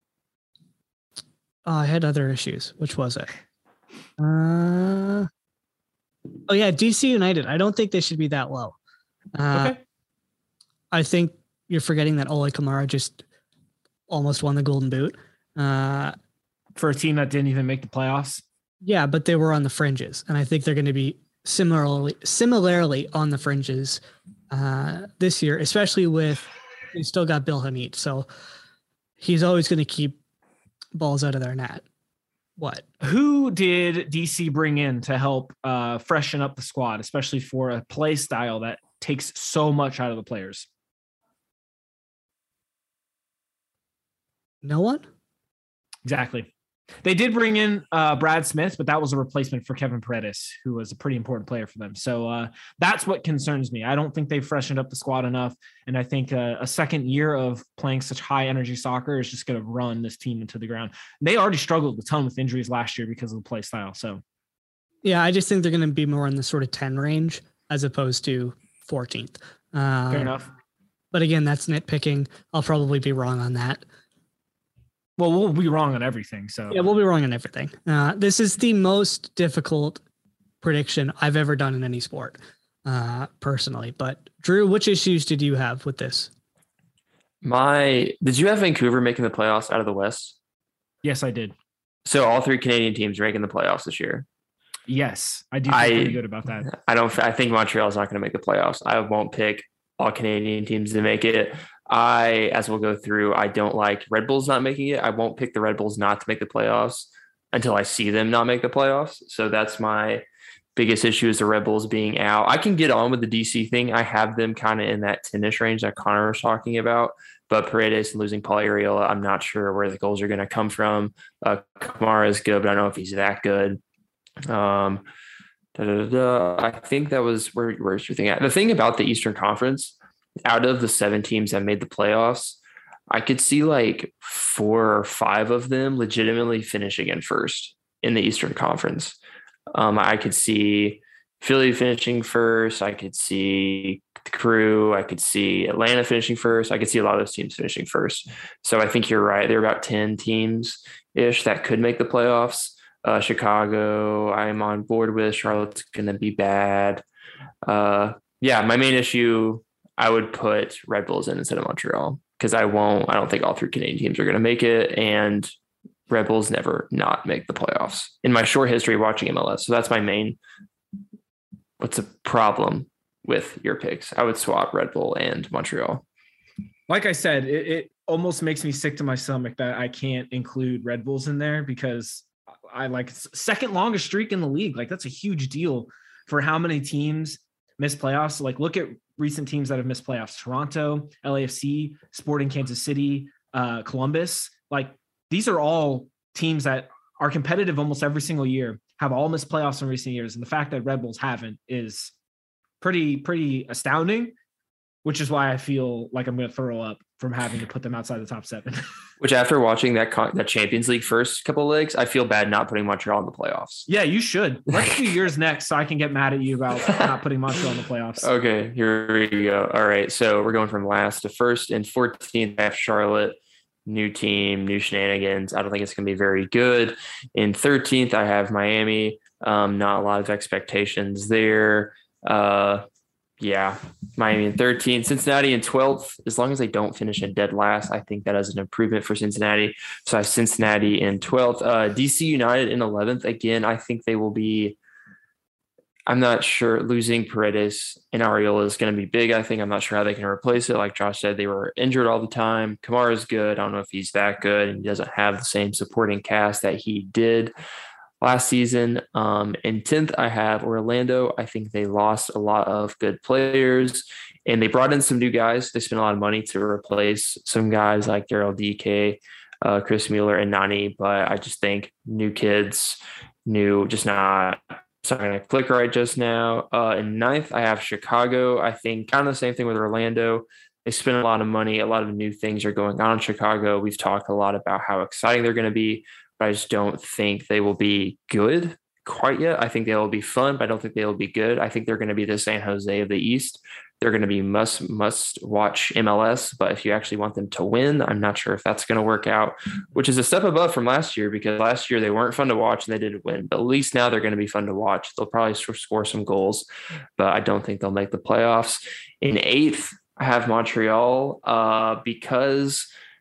Oh, I had other issues. Which was it? Uh, oh, yeah, D C United. I don't think they should be that low. Uh, Okay. I think you're forgetting that Ole Kamara just almost won the Golden Boot. Uh, For a team that didn't even make the playoffs. yeah, but they were on the fringes, and I think they're going to be similarly similarly on the fringes uh, this year, especially with they still got Bill Hamid, so he's always going to keep balls out of their net. What? Who did D C bring in to help uh, freshen up the squad, especially for a play style that takes so much out of the players? No one? Exactly. They did bring in uh, Brad Smith, but that was a replacement for Kevin Paredes, who was a pretty important player for them. So uh, that's what concerns me. I don't think they've freshened up the squad enough. And I think uh, a second year of playing such high energy soccer is just going to run this team into the ground. They already struggled a ton with injuries last year because of the play style. So, yeah, I just think they're going to be more in the sort of ten range as opposed to fourteenth. Uh, fair enough. But again, that's nitpicking. I'll probably be wrong on that. Well, we'll be wrong on everything. So yeah, we'll be wrong on everything. Uh, this is the most difficult prediction I've ever done in any sport, uh, personally. But Drew, which issues did you have with this? My, did you have Vancouver making the playoffs out of the West? Yes, I did. So all three Canadian teams are making the playoffs this year. Yes, I do feel I- pretty good about that. I don't. I think Montreal is not going to make the playoffs. I won't pick all Canadian teams to make it. I, as we'll go through, I don't like Red Bulls not making it. I won't pick the Red Bulls not to make the playoffs until I see them not make the playoffs. So that's my biggest issue, is the Red Bulls being out. I can get on with the D C thing. I have them kind of in that ten-ish range that Connor was talking about. But Paredes and losing Paul Arriola, I'm not sure where the goals are going to come from. Uh, Kamara is good, but I don't know if he's that good. Um, da, da, da, da. I think that was where where's your thing at? The thing about the Eastern Conference, out of the seven teams that made the playoffs, I could see like four or five of them legitimately finishing in first in the Eastern Conference. Um, I could see Philly finishing first. I could see the Crew. I could see Atlanta finishing first. I could see a lot of those teams finishing first. So I think you're right. There are about ten teams ish that could make the playoffs. Uh, Chicago, I'm on board with. Charlotte's going to be bad. Uh, yeah, my main issue, I would put Red Bulls in instead of Montreal, because I won't, I don't think all three Canadian teams are going to make it. And Red Bulls never not make the playoffs in my short history of watching M L S. So that's my main, what's the problem with your picks? I would swap Red Bull and Montreal. Like I said, it, it almost makes me sick to my stomach that I can't include Red Bulls in there, because I like second longest streak in the league. Like, that's a huge deal for how many teams miss playoffs. Like, look at recent teams that have missed playoffs: Toronto, L A F C, Sporting Kansas City, uh, Columbus. Like, these are all teams that are competitive almost every single year, have all missed playoffs in recent years. And the fact that Red Bulls haven't is pretty, pretty astounding, which is why I feel like I'm going to throw up from having to put them outside the top seven. Which, after watching that con- that Champions League first couple of legs, I feel bad not putting Montreal in the playoffs. Yeah, you should. Let's do yours next so I can get mad at you about not putting Montreal in the playoffs. Okay, here we go. All right, so we're going from last to first. And fourteenth, I have Charlotte. New team, new shenanigans. I don't think it's going to be very good. In thirteenth, I have Miami. Um, not a lot of expectations there. Uh, yeah, Miami in thirteenth. Cincinnati in twelfth. As long as they don't finish in dead last, I think that is an improvement for Cincinnati. So I have Cincinnati in twelfth. Uh, D C United in eleventh. Again, I think they will be – I'm not sure. Losing Paredes and Ariola is going to be big. I think I'm not sure how they can replace it. Like Josh said, they were injured all the time. Kamara is good. I don't know if he's that good, and he doesn't have the same supporting cast that he did last season. Um, in tenth, I have Orlando. I think they lost a lot of good players, and they brought in some new guys. They spent a lot of money to replace some guys like Daryl D K, uh, Chris Mueller, and Nani. But I just think new kids, new, just not – it's not going to click right just now. Uh, in ninth, I have Chicago. I think kind of the same thing with Orlando. They spent a lot of money. A lot of new things are going on in Chicago. We've talked a lot about how exciting they're going to be, but I just don't think they will be good quite yet. I think they will be fun, but I don't think they will be good. I think they're going to be the San Jose of the East. They're going to be must must watch M L S, but if you actually want them to win, I'm not sure if that's going to work out, which is a step above from last year, because last year they weren't fun to watch and they didn't win. But at least now they're going to be fun to watch. They'll probably score some goals, but I don't think they'll make the playoffs. In eighth, I have Montreal uh, because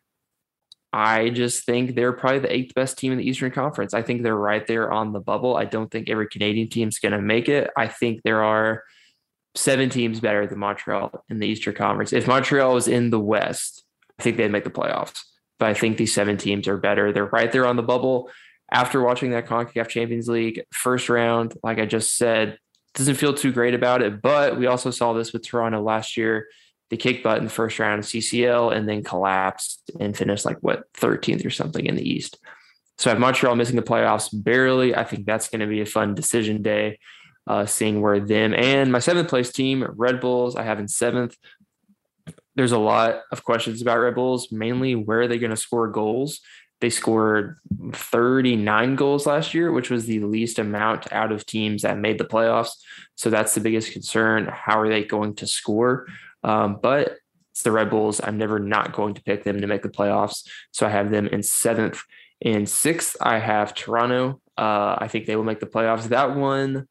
I just think they're probably the eighth best team in the Eastern Conference. I think they're right there on the bubble. I don't think every Canadian team is going to make it. I think there are seven teams better than Montreal in the Eastern Conference. If Montreal was in the West, I think they'd make the playoffs. But I think these seven teams are better. They're right there on the bubble. After watching that CONCACAF Champions League first round, like I just said, doesn't feel too great about it. But we also saw this with Toronto last year. They kicked butt in the first round of C C L and then collapsed and finished like, what, thirteenth or something in the East. So I have Montreal missing the playoffs barely. I think that's going to be a fun decision day. Uh, seeing where them and my seventh place team, Red Bulls, I have in seventh. There's a lot of questions about Red Bulls, mainly where are they going to score goals? They scored thirty-nine goals last year, which was the least amount out of teams that made the playoffs. So that's the biggest concern. How are they going to score? Um, but it's the Red Bulls. I'm never not going to pick them to make the playoffs. So I have them in seventh. In sixth, I have Toronto. Uh, I think they will make the playoffs. That one,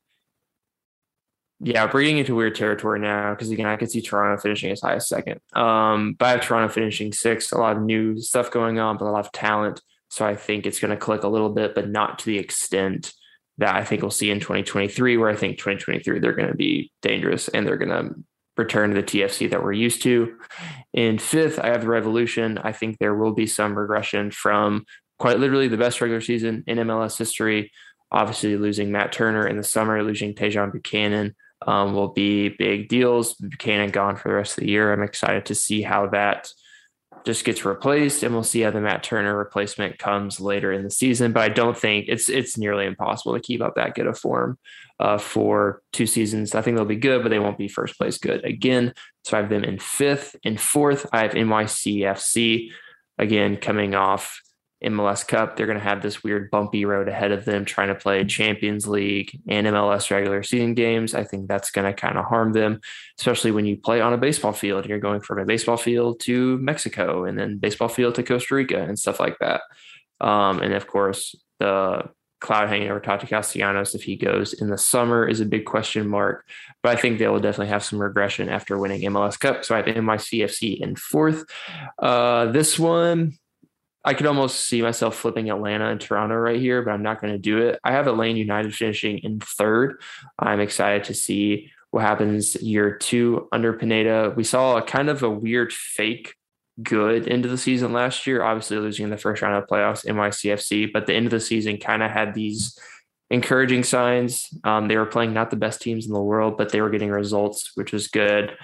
yeah, we're getting into weird territory now because, again, I could see Toronto finishing as high as second. Um, but I have Toronto finishing sixth. A lot of new stuff going on, but a lot of talent. So I think it's going to click a little bit, but not to the extent that I think we'll see in twenty twenty-three, where I think twenty twenty-three, they're going to be dangerous and they're going to return to the T F C that we're used to. In fifth, I have the Revolution. I think there will be some regression from quite literally the best regular season in M L S history. Obviously, losing Matt Turner in the summer, losing Tejan Buchanan um, will be big deals. Buchanan gone for the rest of the year. I'm excited to see how that just gets replaced, and we'll see how the Matt Turner replacement comes later in the season. But I don't think it's it's nearly impossible to keep up that good of form uh, for two seasons. I think they'll be good, but they won't be first place good again. So I have them in fifth. In fourth, I have N Y C F C, again, coming off M L S Cup. They're going to have this weird bumpy road ahead of them trying to play Champions League and M L S regular season games. I think that's going to kind of harm them, especially when you play on a baseball field and you're going from a baseball field to Mexico and then baseball field to Costa Rica and stuff like that. Um, and of course, the cloud hanging over Tati Castellanos, if he goes in the summer, is a big question mark. But I think they will definitely have some regression after winning M L S Cup. So I have M Y C F C in fourth. Uh, this one, I could almost see myself flipping Atlanta and Toronto right here, but I'm not going to do it. I have Atlanta United finishing in third. I'm excited to see what happens year two under Pineda. We saw a kind of a weird fake good into the season last year, obviously losing in the first round of playoffs, N Y C F C, but the end of the season kind of had these encouraging signs. Um, they were playing not the best teams in the world, but they were getting results, which was good.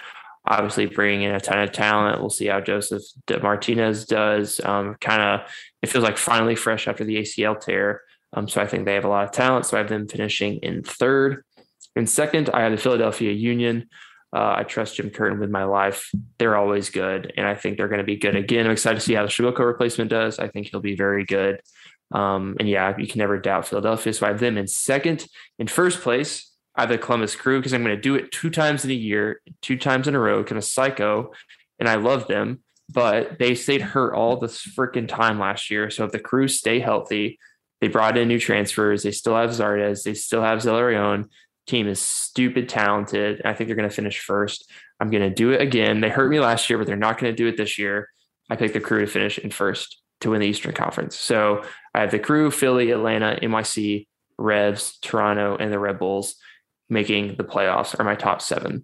obviously bringing in a ton of talent. We'll see how Joseph Martinez does. Um, kind of, it feels like finally fresh after the A C L tear. Um, so I think they have a lot of talent. So I have them finishing in third. In second, I have the Philadelphia Union. Uh, I trust Jim Curtin with my life. They're always good, and I think they're going to be good again. I'm excited to see how the Shiboko replacement does. I think he'll be very good. Um, and yeah, you can never doubt Philadelphia. So I have them in second. In first place, I have the Columbus Crew because I'm going to do it two times in a year, two times in a row, kind of psycho, and I love them. But they stayed hurt all this freaking time last year. So if the Crew stay healthy, they brought in new transfers. They still have Zardes. They still have Zelarion. Team is stupid talented. I think they're going to finish first. I'm going to do it again. They hurt me last year, but they're not going to do it this year. I picked the Crew to finish in first to win the Eastern Conference. So I have the Crew, Philly, Atlanta, N Y C, Revs, Toronto, and the Red Bulls making the playoffs are my top seven.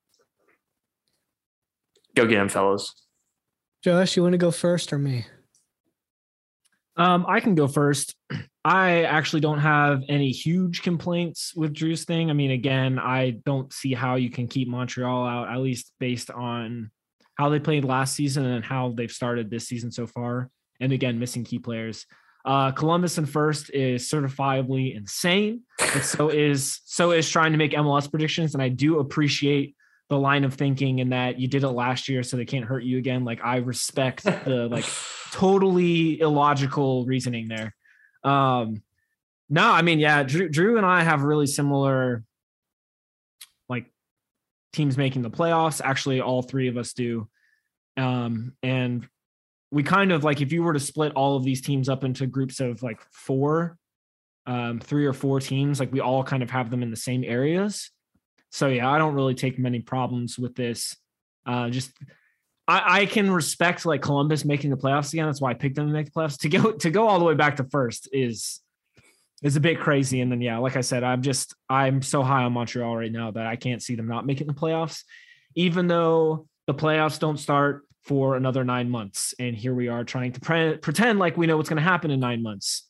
Go get them, fellas. Josh, you want to go first or me? Um, I can go first. I actually don't have any huge complaints with Drew's thing. I mean, again, I don't see how you can keep Montreal out, at least based on how they played last season and how they've started this season so far. And again, missing key players. Uh, Columbus in first is certifiably insane, but so is so is trying to make M L S predictions. And I do appreciate the line of thinking in that you did it last year, so they can't hurt you again. Like, I respect the like totally illogical reasoning there. Um, no, I mean, yeah, Drew, Drew and I have really similar like teams making the playoffs. Actually, all three of us do. Um, and we kind of like, if you were to split all of these teams up into groups of like four, um, three or four teams, like we all kind of have them in the same areas. So yeah, I don't really take many problems with this. Uh, just I, I can respect like Columbus making the playoffs again. That's why I picked them to make the playoffs. To go to go all the way back to first is is a bit crazy. And then yeah, like I said, I'm just I'm so high on Montreal right now that I can't see them not making the playoffs, even though the playoffs don't start for another nine months. And here we are trying to pre- pretend like we know what's going to happen in nine months.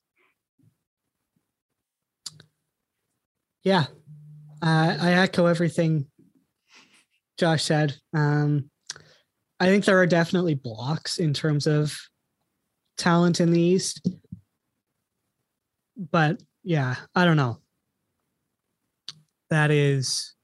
Yeah. Uh, I echo everything Josh said. Um, I think there are definitely blocks in terms of talent in the East. But yeah, I don't know. That is,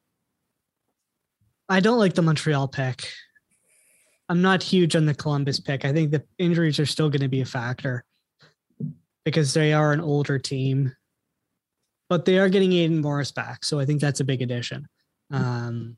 I don't like the Montreal pick. I'm not huge on the Columbus pick. I think the injuries are still going to be a factor because they are an older team. But they are getting Aiden Morris back, so I think that's a big addition. Um,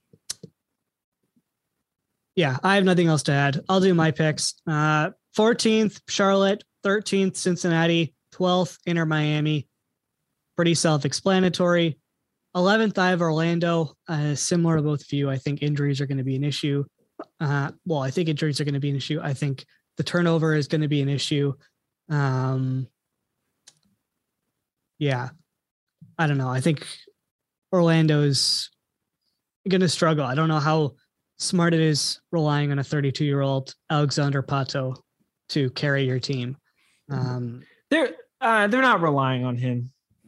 yeah, I have nothing else to add. I'll do my picks. Uh, fourteenth, Charlotte. thirteenth, Cincinnati. twelfth, Inter Miami. Pretty self-explanatory. eleventh, I have Orlando. Uh, similar to both of you, I think injuries are going to be an issue. Uh, well, I think injuries are going to be an issue. I think the turnover is going to be an issue. Um, yeah. I don't know. I think Orlando is going to struggle. I don't know how smart it is relying on a thirty-two-year-old Alexander Pato to carry your team. Um, they're uh, they're not relying on him.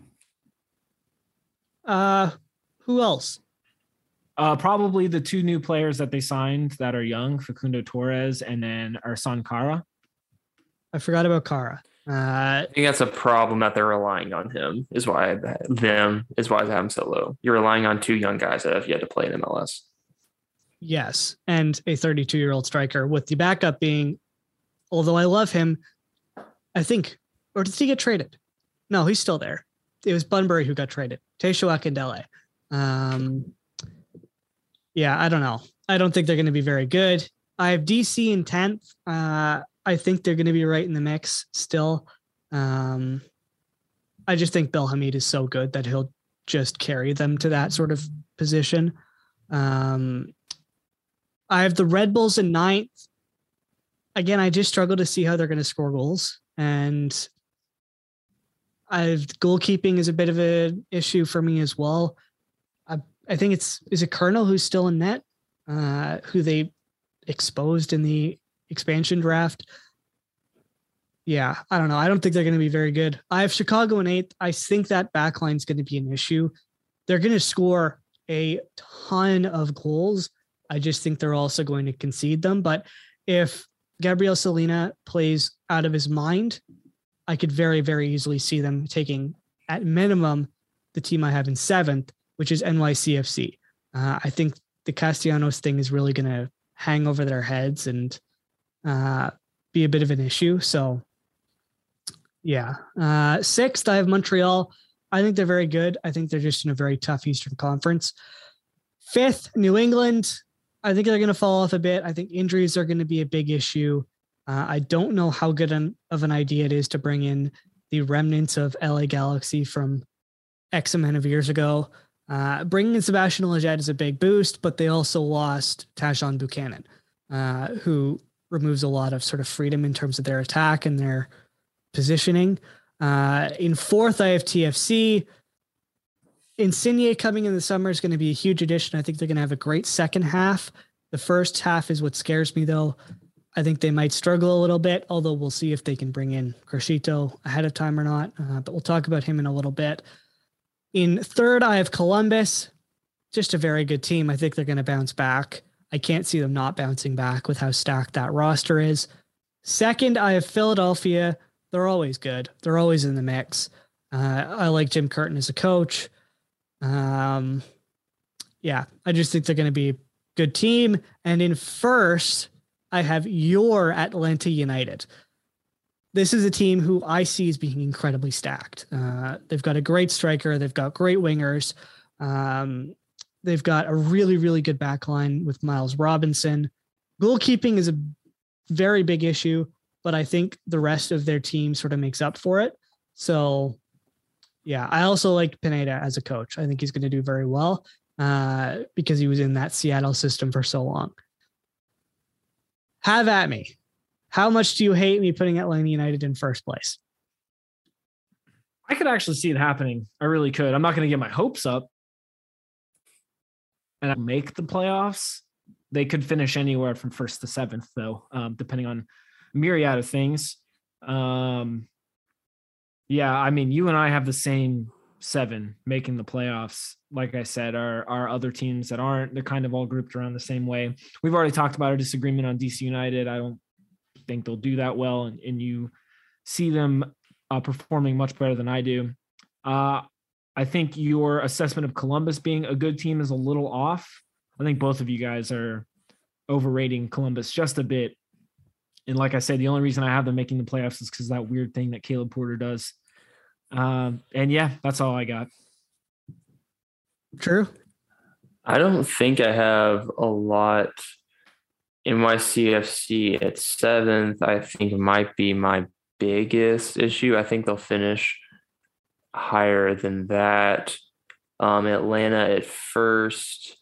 Uh, who else? Uh, probably the two new players that they signed that are young, Facundo Torres and then Ersan Kara. I forgot about Kara. Uh, I think that's a problem that they're relying on him. Is why I, them is why I have him so low. You're relying on two young guys that have yet to play in M L S. Yes, and a thirty-two-year-old striker with the backup being, although I love him, I think, or did he get traded? No, he's still there. It was Bunbury who got traded. Tesho Akindele. Um, yeah, I don't know. I don't think they're going to be very good. I have D C in tenth. Uh, I think they're going to be right in the mix still. Um, I just think Bill Hamid is so good that he'll just carry them to that sort of position. Um, I have the Red Bulls in ninth. Again, I just struggle to see how they're going to score goals. And I've goalkeeping is a bit of an issue for me as well. I, I think it's, is it Colonel who's still in net, uh, who they exposed in the expansion draft. Yeah, I don't know. I don't think they're going to be very good. I have Chicago in eighth. I think that backline is going to be an issue. They're going to score a ton of goals, I just think they're also going to concede them. But if Gabriel Salina plays out of his mind, I could very, very easily see them taking, at minimum, the team I have in seventh, which is N Y C F C. Uh, I think the Castellanos thing is really going to hang over their heads and uh, be a bit of an issue. So, yeah. Uh, sixth, I have Montreal. I think they're very good. I think they're just in a very tough Eastern Conference. Fifth, New England. I think they're going to fall off a bit. I think injuries are going to be a big issue. Uh, I don't know how good an, of an idea it is to bring in the remnants of L A Galaxy from X amount of years ago. Uh, bringing in Sebastian Lletget is a big boost, but they also lost Tajon Buchanan, uh, who removes a lot of sort of freedom in terms of their attack and their positioning. Uh, in fourth, I have T F C. Insigne coming in the summer is going to be a huge addition. I think they're going to have a great second half. The first half is what scares me, though. I think they might struggle a little bit, although we'll see if they can bring in Crescito ahead of time or not. Uh, but we'll talk about him in a little bit. In third, I have Columbus. Just a very good team. I think they're going to bounce back. I can't see them not bouncing back with how stacked that roster is. Second, I have Philadelphia. They're always good. They're always in the mix. Uh, I like Jim Curtin as a coach. Um, yeah, I just think they're going to be a good team. And in first, I have your Atlanta United. This is a team who I see as being incredibly stacked. Uh, they've got a great striker. They've got great wingers. Um, they've got a really, really good back line with Miles Robinson. Goalkeeping is a very big issue, but I think the rest of their team sort of makes up for it. So, yeah, I also like Pineda as a coach. I think he's going to do very well uh, because he was in that Seattle system for so long. Have at me. How much do you hate me putting Atlanta United in first place? I could actually see it happening. I really could. I'm not going to get my hopes up and I make the playoffs. They could finish anywhere from first to seventh, though, um, depending on myriad of things. Um, yeah, I mean, you and I have the same seven making the playoffs. Like I said, our, our other teams that aren't, they're kind of all grouped around the same way. We've already talked about our disagreement on D C United. I don't think they'll do that well, and, and you see them uh, performing much better than I do. Uh, I think your assessment of Columbus being a good team is a little off. I think both of you guys are overrating Columbus just a bit. And like I said, the only reason I have them making the playoffs is because that weird thing that Caleb Porter does. Um, and yeah, that's all I got. True. I don't think I have a lot. N Y C F C at seventh, I think might be my biggest issue. I think they'll finish higher than that. Um, Atlanta at first.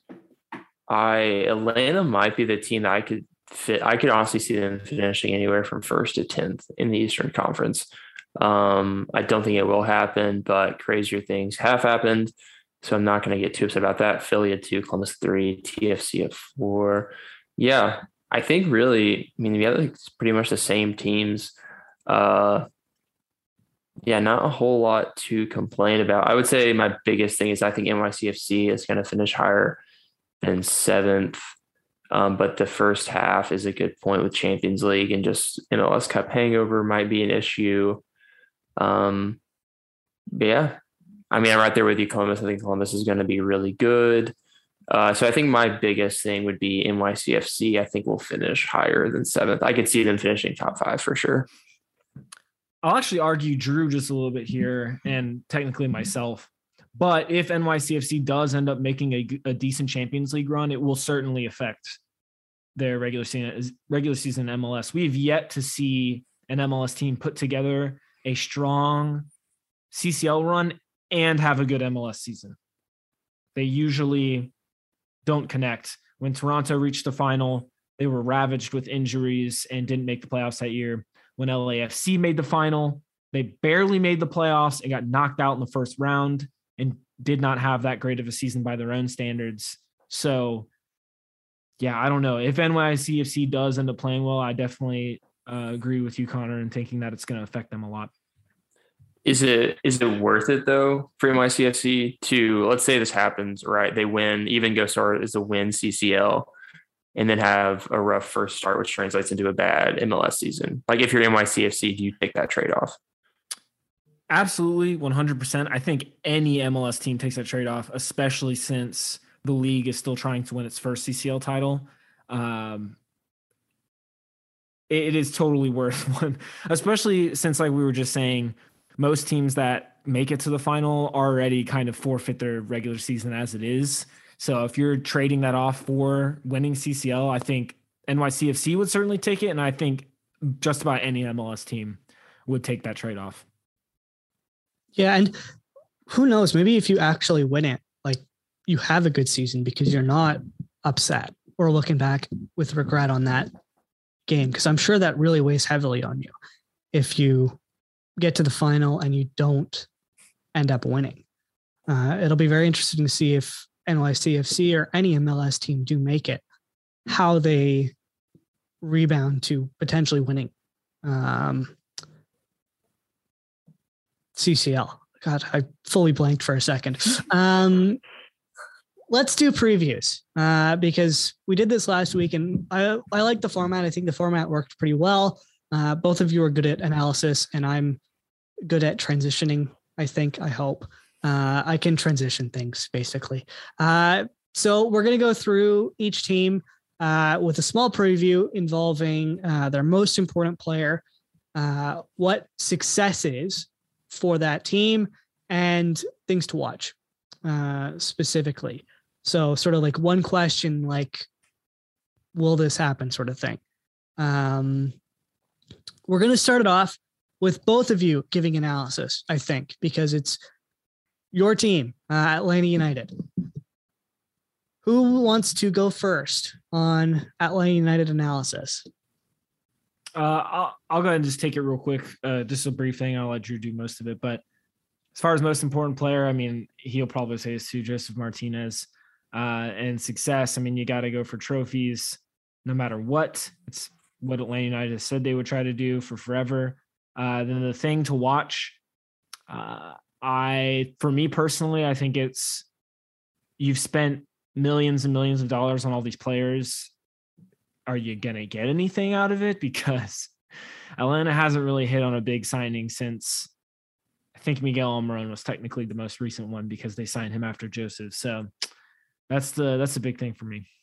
I Atlanta might be the team that I could fit. I could honestly see them finishing anywhere from first to tenth in the Eastern Conference. Um, I don't think it will happen, but crazier things have happened. So I'm not going to get too upset about that. Philly at two, Columbus three, T F C at four. Yeah, I think really, I mean, we have like pretty much the same teams. Uh, yeah, not a whole lot to complain about. I would say my biggest thing is I think N Y C F C is going to finish higher than seventh. Um, but the first half is a good point with Champions League, and just M L S Cup hangover might be an issue. Um, but yeah, I mean, I'm right there with you, Columbus. I think Columbus is going to be really good. Uh, so I think my biggest thing would be N Y C F C. I think we'll finish higher than seventh. I could see them finishing top five for sure. I'll actually argue Drew just a little bit here, and technically myself. But if N Y C F C does end up making a, a decent Champions League run, it will certainly affect their regular season, regular season M L S. We've yet to see an M L S team put together a strong C C L run and have a good M L S season. They usually don't connect. When Toronto reached the final, they were ravaged with injuries and didn't make the playoffs that year. When L A F C made the final, they barely made the playoffs and got knocked out in the first round and did not have that great of a season by their own standards. So, yeah, I don't know. If N Y C F C does end up playing well, I definitely uh, agree with you, Connor, in thinking that it's going to affect them a lot. Is it is it worth it, though, for N Y C F C to, let's say this happens, right? They win, even go start as a win C C L. and then have a rough first start, which translates into a bad M L S season? Like if you're N Y C F C, do you take that trade-off? Absolutely, one hundred percent. I think any M L S team takes that trade-off, especially since the league is still trying to win its first C C L title. Um, it, it is totally worth one, especially since, like we were just saying, most teams that make it to the final already kind of forfeit their regular season as it is. So if you're trading that off for winning C C L, I think N Y C F C would certainly take it, and I think just about any M L S team would take that trade-off. Yeah, and who knows, maybe if you actually win it, like you have a good season because you're not upset or looking back with regret on that game, because I'm sure that really weighs heavily on you if you get to the final and you don't end up winning. Uh, it'll be very interesting to see if N Y C F C or any M L S team do make it, how they rebound to potentially winning um, C C L. God, I fully blanked for a second. Um, let's do previews uh, because we did this last week, and I I like the format. I think the format worked pretty well. Uh, both of you are good at analysis, and I'm good at transitioning. I think. I hope uh, I can transition things basically. Uh, so we're gonna go through each team uh, with a small preview involving uh, their most important player, uh, what success is for that team, and things to watch uh, specifically. So sort of like one question, like, will this happen sort of thing. Um, we're going to start it off with both of you giving analysis, I think, because it's your team, uh, Atlanta United. Who wants to go first on Atlanta United analysis? Uh, I'll, I'll go ahead and just take it real quick. Uh, just a brief thing. I'll let Drew do most of it. But as far as most important player, I mean, he'll probably say it's to Joseph Martinez. Uh, and success, I mean, you got to go for trophies no matter what. It's what Atlanta United has said they would try to do for forever. Uh, then the thing to watch, uh, I, for me personally, I think it's, you've spent millions and millions of dollars on all these players. Are you going to get anything out of it? Because Atlanta hasn't really hit on a big signing since, I think Miguel Almiron was technically the most recent one because they signed him after Joseph. So that's the, that's the big thing for me.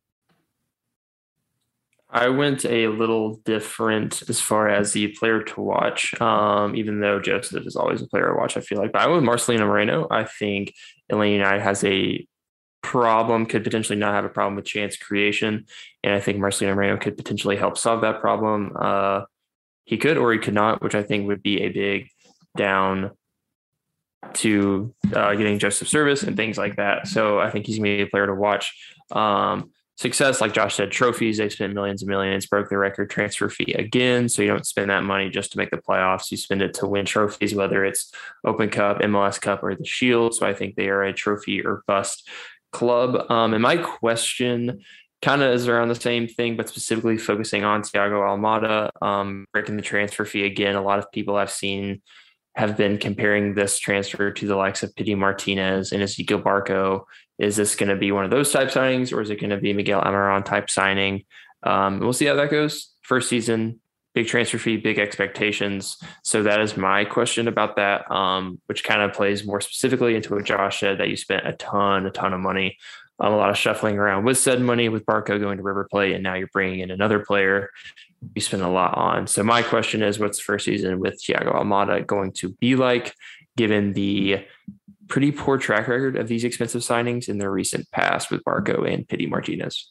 I went a little different as far as the player to watch, um, even though Joseph is always a player to watch, I feel like. But I went with Marcelino Moreno. I think Atlanta United has a problem, could potentially not have a problem with chance creation. And I think Marcelino Moreno could potentially help solve that problem. Uh, he could or he could not, which I think would be a big down to uh, getting Joseph service and things like that. So I think he's going to be a player to watch. Um, Success, like Josh said, trophies, they spent millions and millions, broke the record transfer fee again. So you don't spend that money just to make the playoffs. You spend it to win trophies, whether it's Open Cup, M L S Cup, or the Shield. So I think they are a trophy or bust club. Um, and my question kind of is around the same thing, but specifically focusing on Thiago Almada, um, breaking the transfer fee again. A lot of people I've seen have been comparing this transfer to the likes of Pity Martinez and Ezequiel Barco. Is this going to be one of those type signings, or is it going to be Miguel Almiron type signing? Um, we'll see how that goes. First season, big transfer fee, big expectations. So that is my question about that, um, which kind of plays more specifically into what Josh said, that you spent a ton, a ton of money, um, a lot of shuffling around with said money, with Barco going to River Plate, and now you're bringing in another player you spend a lot on. So my question is, what's the first season with Thiago Almada going to be like, given the pretty poor track record of these expensive signings in their recent past with Barco and Pity Martinez?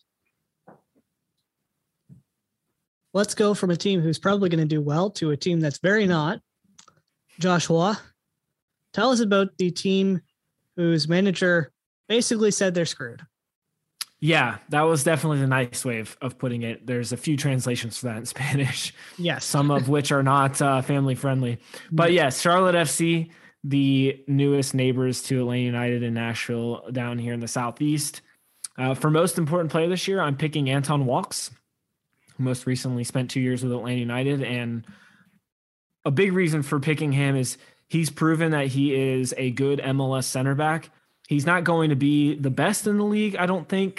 Let's go from a team who's probably going to do well to a team that's very not. Joshua, tell us about the team whose manager basically said they're screwed. Yeah, that was definitely the nice way of, of putting it. There's a few translations for that in Spanish. Yes. Some of which are not uh, family friendly. But yes, Charlotte F C, the newest neighbors to Atlanta United in Nashville down here in the Southeast. Uh, for most important player this year, I'm picking Anton Walkes, who most recently spent two years with Atlanta United. And a big reason for picking him is he's proven that he is a good M L S center back. He's not going to be the best in the league, I don't think,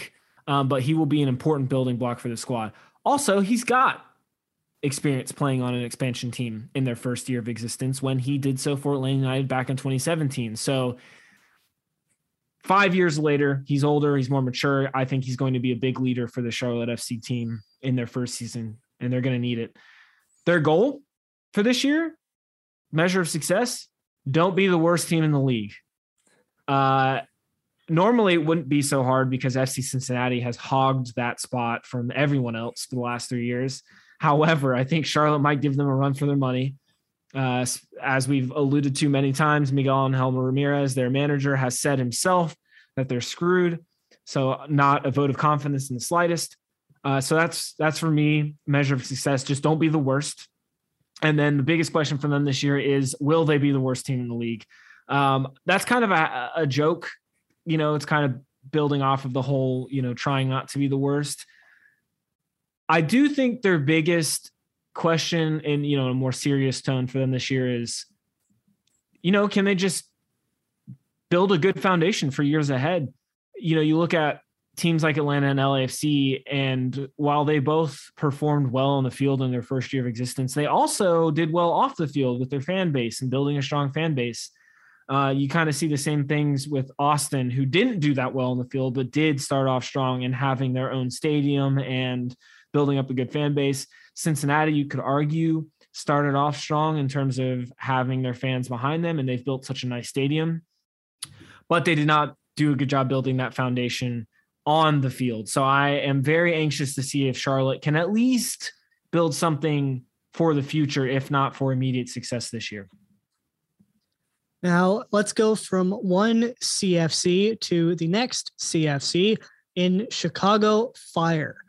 um, but he will be an important building block for the squad. Also, he's got experience playing on an expansion team in their first year of existence when he did so for Atlanta United back in twenty seventeen. So five years later, he's older, he's more mature. I think he's going to be a big leader for the Charlotte F C team in their first season, and they're going to need it. Their goal for this year, measure of success, don't be the worst team in the league. Uh, normally it wouldn't be so hard because F C Cincinnati has hogged that spot from everyone else for the last three years. However, I think Charlotte might give them a run for their money. Uh, as we've alluded to many times, Miguel Angel Ramirez, their manager, has said himself that they're screwed. So not a vote of confidence in the slightest. Uh, so that's that's for me, measure of success. Just don't be the worst. And then the biggest question for them this year is, will they be the worst team in the league? Um, that's kind of a, a joke. You know, it's kind of building off of the whole, you know, trying not to be the worst. I do think their biggest question in, you know, a more serious tone for them this year is, you know, can they just build a good foundation for years ahead? You know, you look at teams like Atlanta and L A F C, and while they both performed well on the field in their first year of existence, they also did well off the field with their fan base and building a strong fan base. Uh, you kind of see the same things with Austin, who didn't do that well in the field, but did start off strong and having their own stadium and building up a good fan base. Cincinnati, you could argue, started off strong in terms of having their fans behind them, and they've built such a nice stadium, but they did not do a good job building that foundation on the field. So I am very anxious to see if Charlotte can at least build something for the future, if not for immediate success this year. Now let's go from one C F C to the next C F C in Chicago Fire.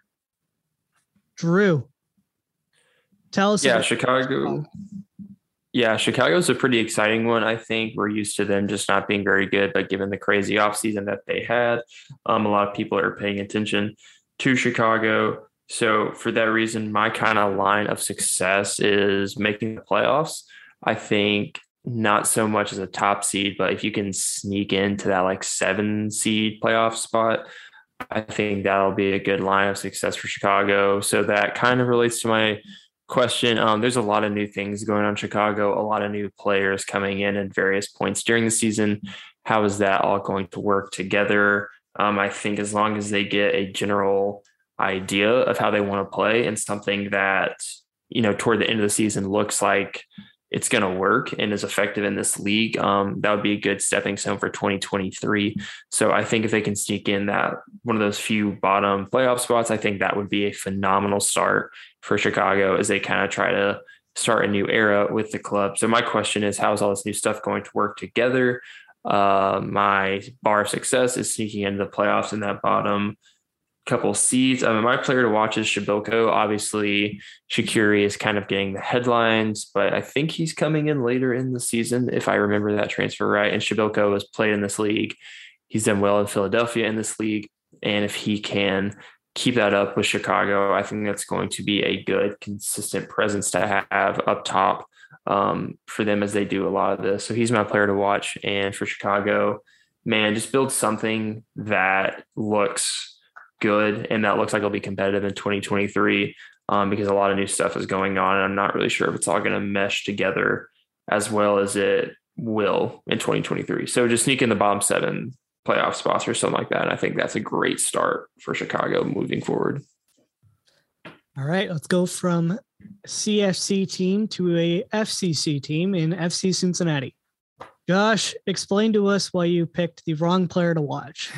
Drew, tell us. Yeah, Chicago. Yeah, Chicago's a pretty exciting one. I think we're used to them just not being very good, but given the crazy offseason that they had, um, a lot of people are paying attention to Chicago. So for that reason, my kind of line of success is making the playoffs. I think not so much as a top seed, but if you can sneak into that like seven seed playoff spot, I think that'll be a good line of success for Chicago. So that kind of relates to my question. Um, there's a lot of new things going on in Chicago, a lot of new players coming in at various points during the season. How is that all going to work together? Um, I think as long as they get a general idea of how they want to play and something that, you know, toward the end of the season looks like it's going to work and is effective in this league, um, that would be a good stepping stone for twenty twenty-three. So I think if they can sneak in that one of those few bottom playoff spots, I think that would be a phenomenal start for Chicago as they kind of try to start a new era with the club. So my question is, how is all this new stuff going to work together? Uh, my bar of success is sneaking into the playoffs in that bottom couple seeds. I mean, my player to watch is Shibilko. Obviously, Shaqiri is kind of getting the headlines, but I think he's coming in later in the season, if I remember that transfer right. And Shibilko has played in this league. He's done well in Philadelphia in this league. And if he can keep that up with Chicago, I think that's going to be a good, consistent presence to have up top um, for them as they do a lot of this. So he's my player to watch. And for Chicago, man, just build something that looks good and that looks like it'll be competitive in twenty twenty-three um, because a lot of new stuff is going on. And I'm not really sure if it's all going to mesh together as well as it will in twenty twenty-three. So just sneak in the bottom seven playoff spots or something like that. And I think that's a great start for Chicago moving forward. All right, let's go from C F C team to a F C C team in F C Cincinnati. Josh, explain to us why you picked the wrong player to watch.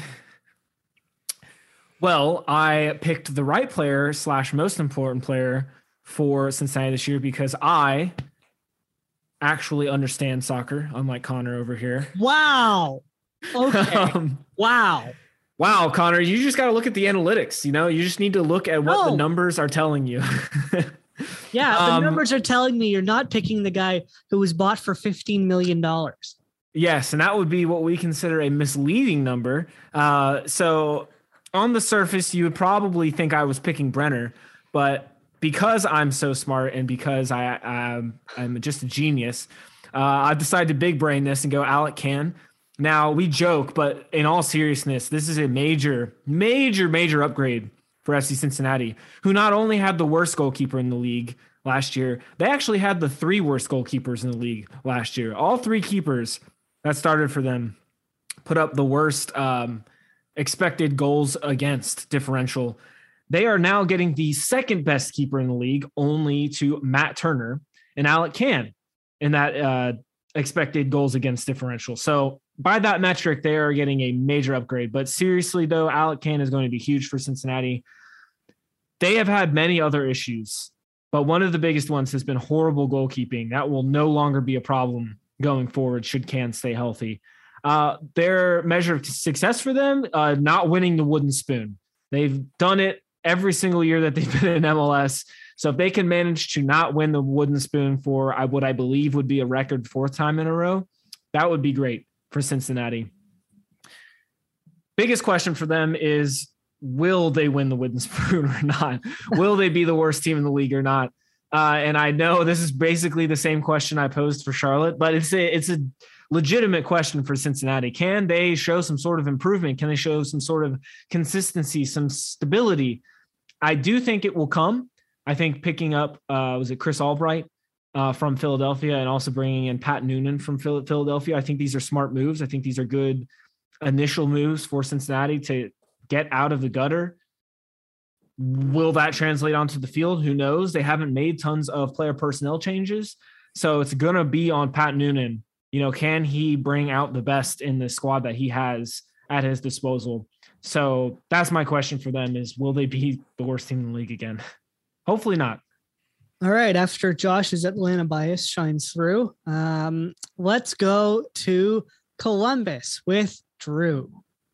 Well, I picked the right player slash most important player for Cincinnati this year because I actually understand soccer, unlike Connor over here. Wow. Okay. um, wow. Wow, Connor, you just got to look at the analytics. You know, you just need to look at what no. the numbers are telling you. Yeah, the um, numbers are telling me you're not picking the guy who was bought for fifteen million dollars. Yes, and that would be what we consider a misleading number. Uh, so on the surface, you would probably think I was picking Brenner, but because I'm so smart and because I, I'm, I'm just a genius, uh, I decided to big brain this and go Alec Can, Now, we joke, but in all seriousness, this is a major, major, major upgrade for F C Cincinnati, who not only had the worst goalkeeper in the league last year, they actually had the three worst goalkeepers in the league last year. All three keepers that started for them put up the worst um, expected goals against differential. They are now getting the second best keeper in the league, only to Matt Turner and Alec Kann in that uh, expected goals against differential. So by that metric, they are getting a major upgrade. But seriously, though, Alec Kann is going to be huge for Cincinnati. They have had many other issues, but one of the biggest ones has been horrible goalkeeping. That will no longer be a problem going forward should Kann stay healthy. Uh, their measure of success for them, uh, not winning the wooden spoon. They've done it every single year that they've been in M L S. So if they can manage to not win the wooden spoon for what I believe would be a record fourth time in a row, that would be great for Cincinnati. Biggest question for them is, will they win the wooden spoon or not? Will they be the worst team in the league or not? Uh, and I know this is basically the same question I posed for Charlotte, but it's a, it's a legitimate question for Cincinnati. Can they show some sort of improvement? Can they show some sort of consistency, some stability? I do think it will come. I think picking up, uh, was it Chris Albright uh, from Philadelphia and also bringing in Pat Noonan from Philadelphia. I think these are smart moves. I think these are good initial moves for Cincinnati to get out of the gutter. Will that translate onto the field? Who knows? They haven't made tons of player personnel changes. So it's going to be on Pat Noonan. You know, can he bring out the best in the squad that he has at his disposal? So that's my question for them is, will they be the worst team in the league again? Hopefully not. All right. After Josh's Atlanta bias shines through, um, let's go to Columbus with Drew.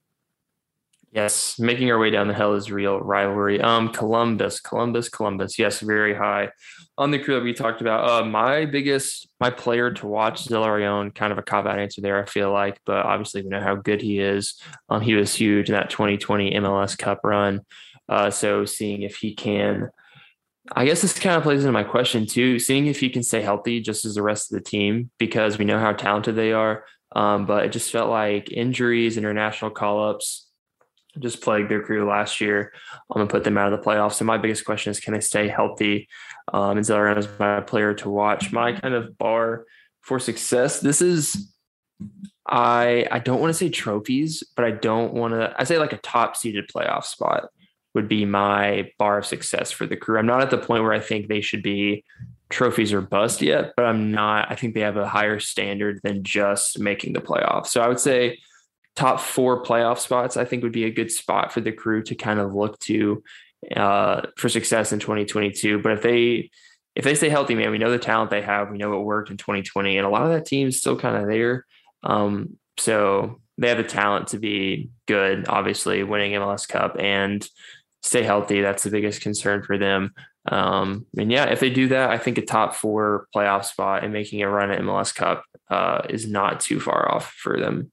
Yes, making our way down the hill is real rivalry. Um, Columbus, Columbus, Columbus. Yes, very high on the crew that we talked about. Uh, my biggest, my player to watch, Zellarion, kind of a cop-out answer there, I feel like, but obviously we know how good he is. Um, he was huge in that twenty twenty M L S Cup run. Uh, so seeing if he can, I guess this kind of plays into my question too, seeing if he can stay healthy just as the rest of the team, because we know how talented they are. Um, but it just felt like injuries, international call-ups, just plagued their crew last year. I'm going to put them out of the playoffs. So my biggest question is, can they stay healthy? Um, and Zellarion is my player to watch. My kind of bar for success, this is, I I don't want to say trophies, but I don't want to, I say like a top seeded playoff spot would be my bar of success for the crew. I'm not at the point where I think they should be trophies or bust yet, but I'm not, I think they have a higher standard than just making the playoffs. So I would say top four playoff spots, I think would be a good spot for the crew to kind of look to uh, for success in twenty twenty-two. But if they, if they stay healthy, man, we know the talent they have, we know what worked in twenty twenty, and a lot of that team is still kind of there. Um, so they have the talent to be good, obviously winning M L S Cup and stay healthy. That's the biggest concern for them. Um, and yeah, if they do that, I think a top four playoff spot and making a run at M L S Cup uh, is not too far off for them.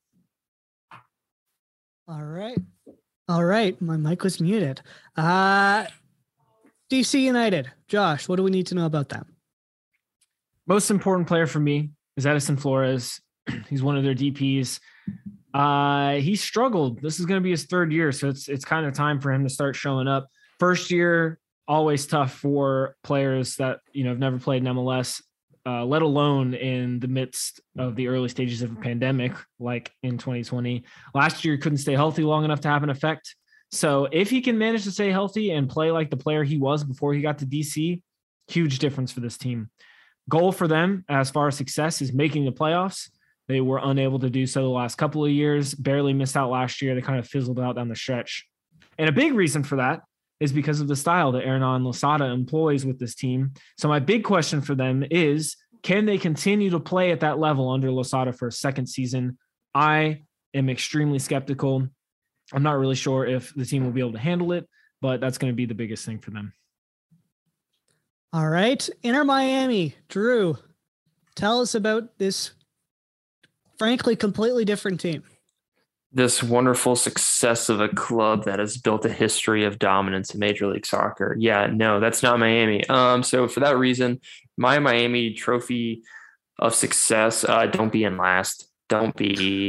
All right. All right. My mic was muted. Uh, D C United. Josh, what do we need to know about them? Most important player for me is Edison Flores. He's one of their D Ps. Uh, he struggled. This is going to be his third year, so it's it's kind of time for him to start showing up. First year, always tough for players that, you know, have never played in M L S, uh, let alone in the midst of the early stages of a pandemic, like in twenty twenty. Last year, couldn't stay healthy long enough to have an effect. So if he can manage to stay healthy and play like the player he was before he got to D C, huge difference for this team. Goal for them as far as success is making the playoffs. They were unable to do so the last couple of years, barely missed out last year. They kind of fizzled out down the stretch. And a big reason for that is because of the style that Hernan Losada employs with this team. So my big question for them is, can they continue to play at that level under Losada for a second season? I am extremely skeptical. I'm not really sure if the team will be able to handle it, but that's going to be the biggest thing for them. All right. Inter Miami. Drew, tell us about this, frankly, completely different team. This wonderful success of a club that has built a history of dominance in Major League Soccer. Yeah, no, that's not Miami. Um, so for that reason, my Miami trophy of success, uh, don't be in last. Don't be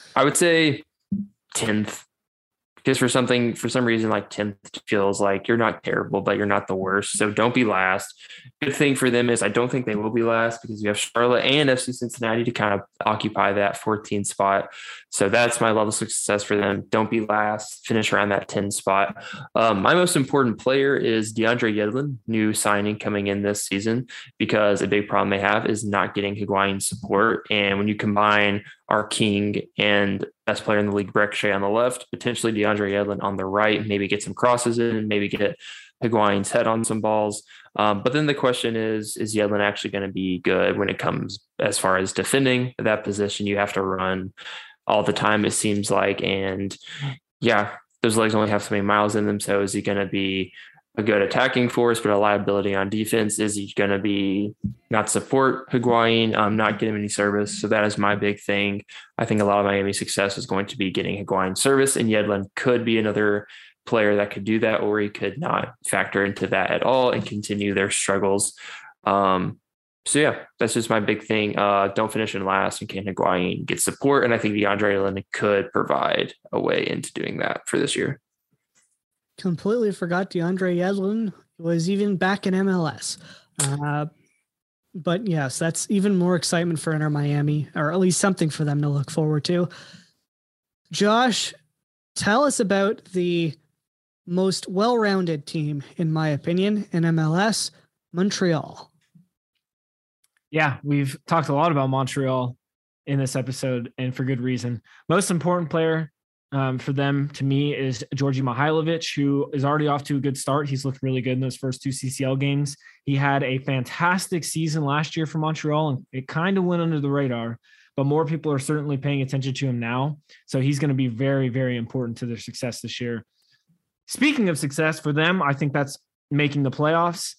I would say tenth. Because for something, for some reason, like tenth feels like you're not terrible, but you're not the worst. So don't be last. Good thing for them is I don't think they will be last because you have Charlotte and F C Cincinnati to kind of occupy that fourteenth spot. So that's my level of success for them. Don't be last. Finish around that ten spot. Um, my most important player is DeAndre Yedlin, new signing coming in this season, because a big problem they have is not getting Higuain support. And when you combine our king and best player in the league, Brek Shea on the left, potentially DeAndre Yedlin on the right, maybe get some crosses in and maybe get Higuain's head on some balls. Um, but then the question is, is Yedlin actually going to be good when it comes as far as defending that position? You have to run all the time, it seems like. And yeah, those legs only have so many miles in them. So is he going to be a good attacking force, but a liability on defense? Is he going to be not support Higuain, um, not get him any service? So that is my big thing. I think a lot of Miami's success is going to be getting Higuain service, and Yedlin could be another player that could do that, or he could not factor into that at all and continue their struggles. Um, so yeah, that's just my big thing. Uh, don't finish in last, and can Higuain get support? And I think DeAndre Yedlin could provide a way into doing that for this year. Completely forgot DeAndre Yedlin was even back in M L S. Uh, but yes, that's even more excitement for Inter Miami, or at least something for them to look forward to. Josh, tell us about the most well-rounded team, in my opinion, in M L S, Montreal. Yeah, we've talked a lot about Montreal in this episode, and for good reason. Most important player Um, for them, to me, is Djordje Mihailovic, who is already off to a good start. He's looked really good in those first two C C L games. He had a fantastic season last year for Montreal, and it kind of went under the radar, but more people are certainly paying attention to him now. So he's going to be very, very important to their success this year. Speaking of success for them, I think that's making the playoffs.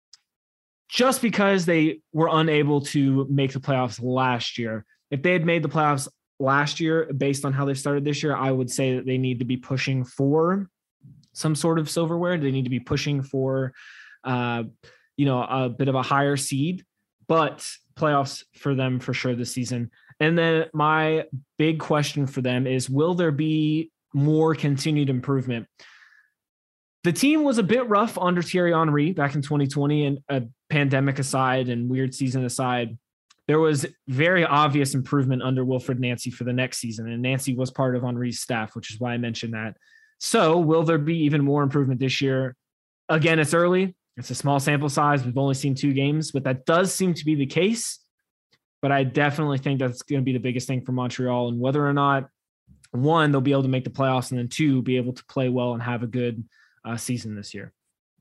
Just because they were unable to make the playoffs last year. If they had made the playoffs last year, based on how they started this year, I would say that they need to be pushing for some sort of silverware. They need to be pushing for, uh, you know, a bit of a higher seed, but playoffs for them for sure this season. And then my big question for them is, will there be more continued improvement? The team was a bit rough under Thierry Henry back in twenty twenty, and a pandemic aside and weird season aside, there was very obvious improvement under Wilfried Nancy for the next season. And Nancy was part of Henry's staff, which is why I mentioned that. So will there be even more improvement this year? Again, it's early. It's a small sample size. We've only seen two games, but that does seem to be the case. But I definitely think that's going to be the biggest thing for Montreal, and whether or not, one, they'll be able to make the playoffs, and then two, be able to play well and have a good uh, season this year.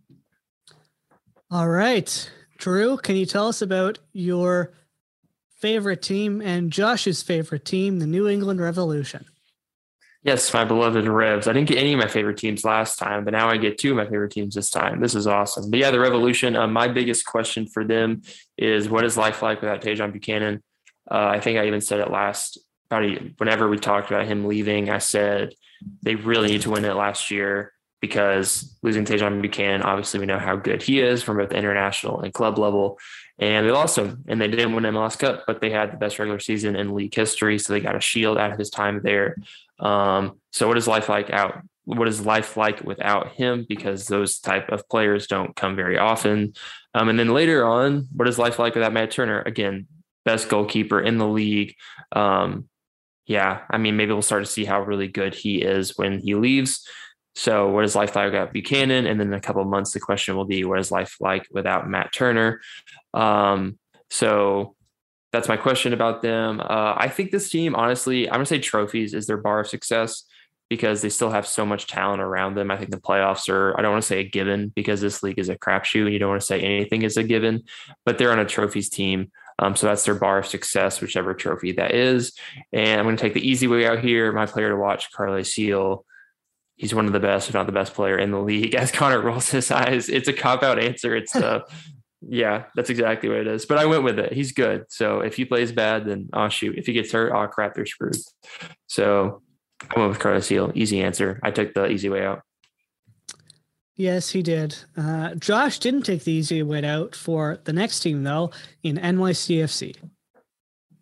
All right. Drew, can you tell us about your favorite team and Josh's favorite team, the New England Revolution? Yes, my beloved Revs. I didn't get any of my favorite teams last time, but now I get two of my favorite teams this time. This is awesome. But yeah, the Revolution, um, my biggest question for them is, what is life like without Tajon Buchanan? Uh, I think I even said it last, probably whenever we talked about him leaving, I said they really need to win it last year, because losing Tajon Buchanan, obviously we know how good he is from both the international and club level. And they lost him, and they didn't win M L S Cup, but they had the best regular season in league history. So they got a shield out of his time there. Um, so what is life like out? What is life like without him? Because those type of players don't come very often. Um, and then later on, what is life like without Matt Turner? Again, best goalkeeper in the league. Um, yeah, I mean, maybe we'll start to see how really good he is when he leaves. So what is life like without Buchanan? And then in a couple of months, the question will be, what is life like without Matt Turner? Um, so that's my question about them. Uh, I think this team, honestly, I'm going to say trophies is their bar of success, because they still have so much talent around them. I think the playoffs are, I don't want to say a given, because this league is a crapshoot and you don't want to say anything is a given, but they're on a trophies team. Um, so that's their bar of success, whichever trophy that is. And I'm going to take the easy way out here. My player to watch, Carles Gil. He's one of the best, if not the best player in the league. As Connor rolls his eyes, it's a cop-out answer. It's uh, yeah, that's exactly what it is. But I went with it. He's good. So if he plays bad, then oh shoot. If he gets hurt, oh crap, they're screwed. So I went with Carles Gil. Easy answer. I took the easy way out. Yes, he did. Uh, Josh didn't take the easy way out for the next team, though, in N Y C F C.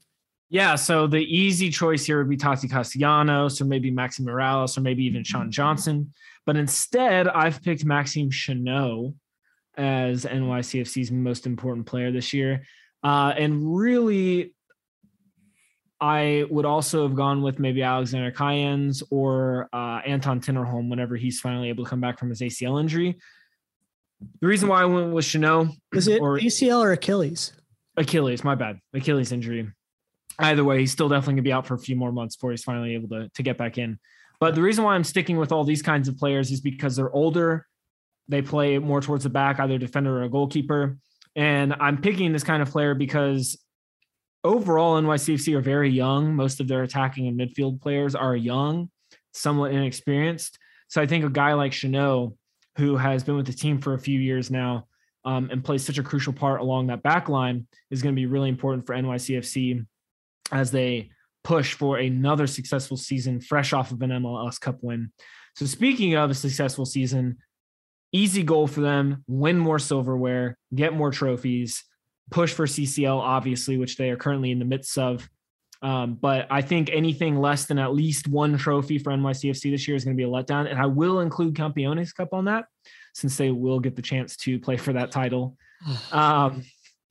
Yeah, so the easy choice here would be Tati Castellanos or maybe Maxime Morales or maybe even Sean Johnson. But instead, I've picked Maxime Chanot as N Y C F C's most important player this year. Uh, and really, I would also have gone with maybe Alexander Cayens or uh, Anton Tinnerholm whenever he's finally able to come back from his A C L injury. The reason why I went with Chanot. Was it or A C L or Achilles? Achilles, my bad. Achilles injury. Either way, he's still definitely going to be out for a few more months before he's finally able to, to get back in. But the reason why I'm sticking with all these kinds of players is because they're older. They play more towards the back, either defender or a goalkeeper. And I'm picking this kind of player because overall N Y C F C are very young. Most of their attacking and midfield players are young, somewhat inexperienced. So I think a guy like Chanot, who has been with the team for a few years now um, and plays such a crucial part along that back line, is going to be really important for N Y C F C as they push for another successful season fresh off of an M L S Cup win. So speaking of a successful season, easy goal for them, win more silverware, get more trophies, push for C C L, obviously, which they are currently in the midst of. Um, but I think anything less than at least one trophy for N Y C F C this year is going to be a letdown. And I will include Campeones Cup on that, since they will get the chance to play for that title. Um,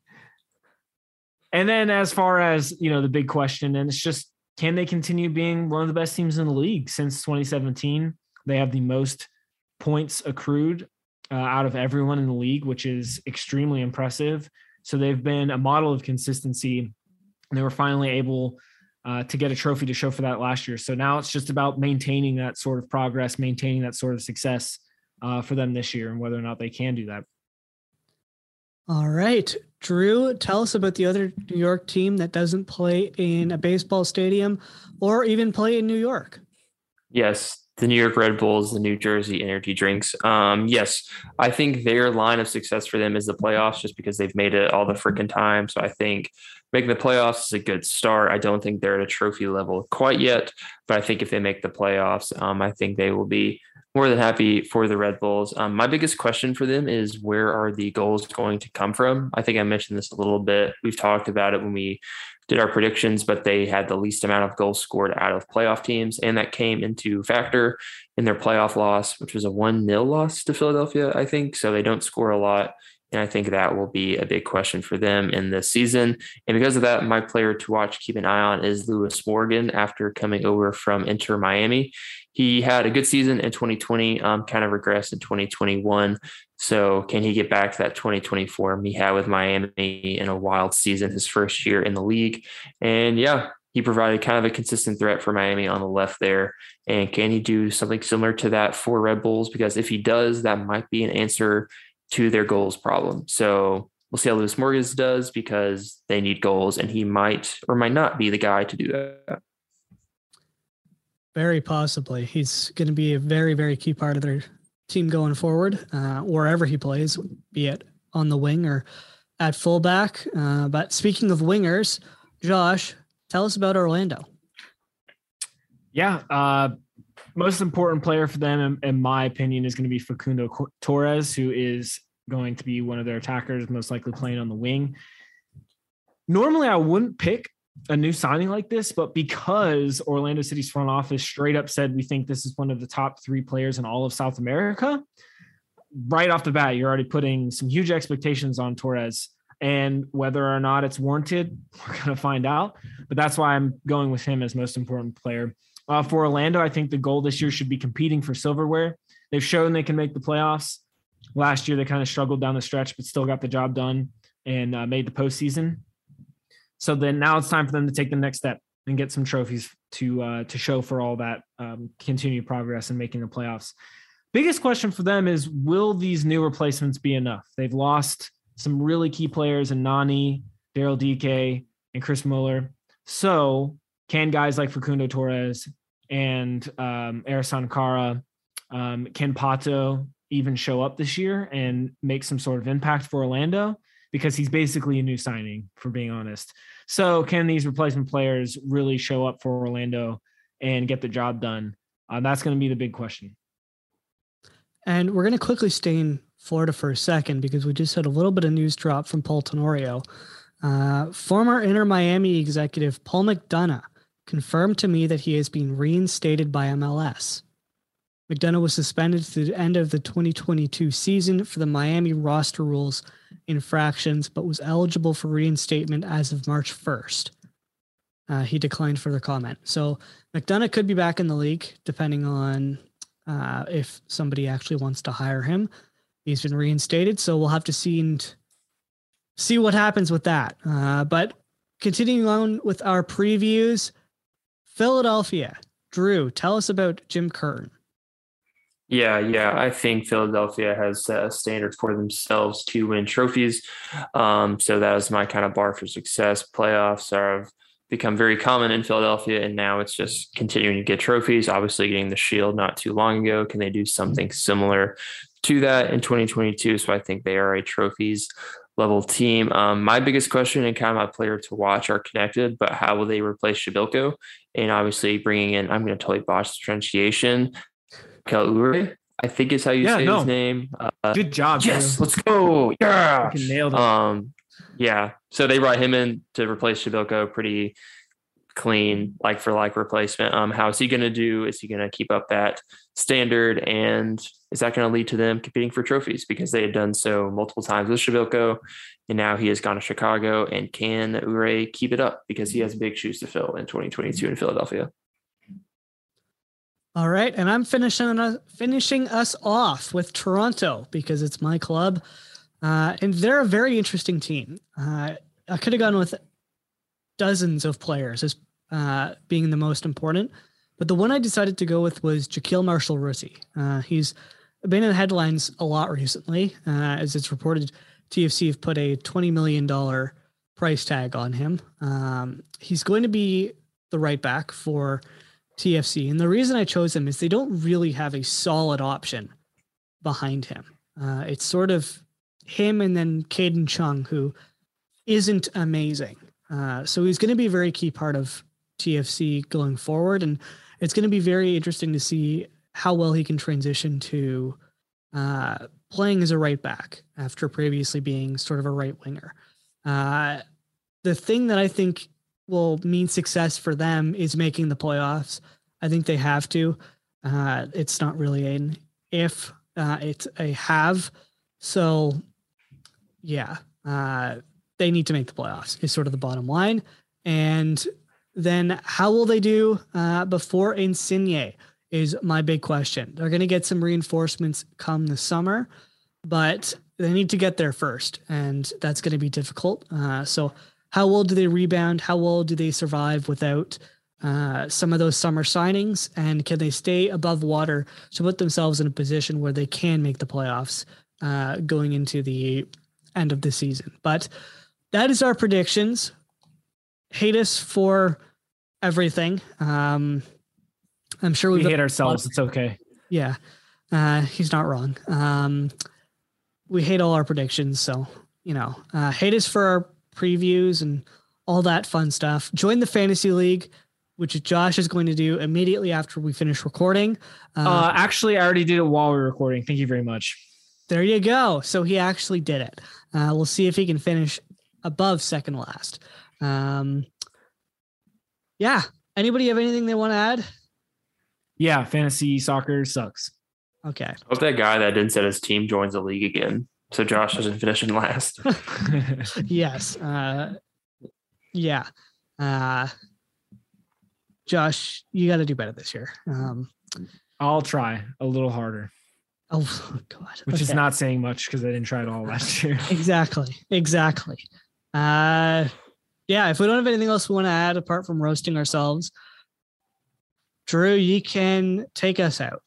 and then as far as, you know, the big question, and it's just, can they continue being one of the best teams in the league? Since twenty seventeen, they have the most points accrued uh, out of everyone in the league, which is extremely impressive. So they've been a model of consistency. They were finally able uh, to get a trophy to show for that last year. So now it's just about maintaining that sort of progress, maintaining that sort of success uh, for them this year and whether or not they can do that. All right. Drew, tell us about the other New York team that doesn't play in a baseball stadium or even play in New York. Yes, the New York Red Bulls, the New Jersey Energy Drinks. Um, yes, I think their line of success for them is the playoffs, just because they've made it all the freaking time. So I think making the playoffs is a good start. I don't think they're at a trophy level quite yet, but I think if they make the playoffs, um, I think they will be more than happy for the Red Bulls. Um, my biggest question for them is, where are the goals going to come from? I think I mentioned this a little bit. We've talked about it when we did our predictions, but they had the least amount of goals scored out of playoff teams, and that came into factor in their playoff loss, which was a one nil loss to Philadelphia, I think. So they don't score a lot, and I think that will be a big question for them in this season. And because of that, my player to watch, keep an eye on, is Lewis Morgan after coming over from Inter Miami. He had a good season in twenty twenty, um, kind of regressed in twenty twenty-one. So can he get back to that twenty twenty form he had with Miami in a wild season, his first year in the league? And yeah, he provided kind of a consistent threat for Miami on the left there. And can he do something similar to that for Red Bulls? Because if he does, that might be an answer to their goals problem. So we'll see how Lewis Morgan does, because they need goals, and he might or might not be the guy to do that. Very possibly. He's going to be a very, very key part of their team going forward, uh, wherever he plays, be it on the wing or at fullback. Uh, but speaking of wingers, Josh, tell us about Orlando. Yeah. Uh, most important player for them, in, in my opinion, is going to be Facundo Torres, who is going to be one of their attackers, most likely playing on the wing. Normally, I wouldn't pick a new signing like this, but because Orlando City's front office straight up said we think this is one of the top three players in all of South America, right off the bat, you're already putting some huge expectations on Torres. And whether or not it's warranted, we're going to find out. But that's why I'm going with him as most important player. Uh, for Orlando, I think the goal this year should be competing for silverware. They've shown they can make the playoffs. Last year, they kind of struggled down the stretch, but still got the job done and uh, made the postseason. So then now it's time for them to take the next step and get some trophies to uh, to show for all that um, continued progress in making the playoffs. Biggest question for them is, will these new replacements be enough? They've lost some really key players in Nani, Daryl D K, and Chris Muller. So can guys like Facundo Torres and um, Ersan Kara, um, can Pato even show up this year and make some sort of impact for Orlando? Because he's basically a new signing, for being honest. So can these replacement players really show up for Orlando and get the job done? Uh, that's going to be the big question. And we're going to quickly stay in Florida for a second, because we just had a little bit of news drop from Paul Tenorio. Uh, former Inter Miami executive Paul McDonough confirmed to me that he has been reinstated by M L S. McDonough was suspended through the end of the twenty twenty-two season for the Miami roster rules infractions, but was eligible for reinstatement as of March first. Uh, he declined further comment. So McDonough could be back in the league, depending on uh, if somebody actually wants to hire him. He's been reinstated, so we'll have to see and see what happens with that. Uh, but continuing on with our previews, Philadelphia. Drew, tell us about Jim Curtin. Yeah, yeah. I think Philadelphia has set a standard for themselves to win trophies. Um, so that is my kind of bar for success. Playoffs are become very common in Philadelphia, and now it's just continuing to get trophies. Obviously, getting the Shield not too long ago. Can they do something similar to that in twenty twenty-two? So I think they are a trophies level team. Um, my biggest question and kind of my player to watch are connected, but how will they replace Shibilko? And obviously bringing in, I'm going to totally botch the pronunciation, Kelly Oubre, I think is how you yeah, say no. his name. Uh, Good job. Yes, bro. Let's go. Yeah. You nailed it. Um, yeah. So they brought him in to replace Shibilko, pretty clean, like for like replacement. Um, how is he going to do? Is he going to keep up that standard? And is that going to lead to them competing for trophies? Because they had done so multiple times with Shibilko, and now he has gone to Chicago. And can Oubre keep it up? Because he has big shoes to fill in twenty twenty-two in Philadelphia. All right, and I'm finishing uh, finishing us off with Toronto because it's my club, uh, and they're a very interesting team. Uh, I could have gone with dozens of players as uh, being the most important, but the one I decided to go with was Jaquil Marshall-Rutty. Uh, he's been in the headlines a lot recently, uh, as it's reported T F C have put a twenty million dollars price tag on him. Um, he's going to be the right back for T F C. And the reason I chose him is they don't really have a solid option behind him. Uh, it's sort of him and then Caden Chung, who isn't amazing. Uh, so he's going to be a very key part of T F C going forward. And it's going to be very interesting to see how well he can transition to uh, playing as a right back after previously being sort of a right winger. Uh, the thing that I think will mean success for them is making the playoffs. I think they have to. Uh, it's not really an if, uh, it's a have. So, yeah, uh, they need to make the playoffs is sort of the bottom line. And then how will they do uh, before Insigne is my big question. They're going to get some reinforcements come the summer, but they need to get there first, and that's going to be difficult. Uh, so how well do they rebound? How well do they survive without uh, some of those summer signings? And can they stay above water to put themselves in a position where they can make the playoffs uh, going into the end of the season? But that is our predictions. Hate us for everything. Um, I'm sure we hate ourselves. It's okay. Yeah. Uh, he's not wrong. Um, we hate all our predictions. So, you know, uh, hate us for our previews and all that fun stuff. Join the fantasy league, which Josh is going to do immediately after we finish recording. Uh, uh, actually, I already did it while we were recording. Thank you very much. There you go. So he actually did it. Uh, we'll see if he can finish above second last. Um, yeah. Anybody have anything they want to add? Yeah. Fantasy soccer sucks. Okay. I hope that guy that didn't set his team joins the league again, so Josh doesn't finish in last. Yes. Uh, yeah. Uh, Josh, you got to do better this year. Um, I'll try a little harder. Oh, God. Which okay. is not saying much because I didn't try it all last year. Exactly. Exactly. Uh, yeah. If we don't have anything else we want to add apart from roasting ourselves, Drew, you can take us out.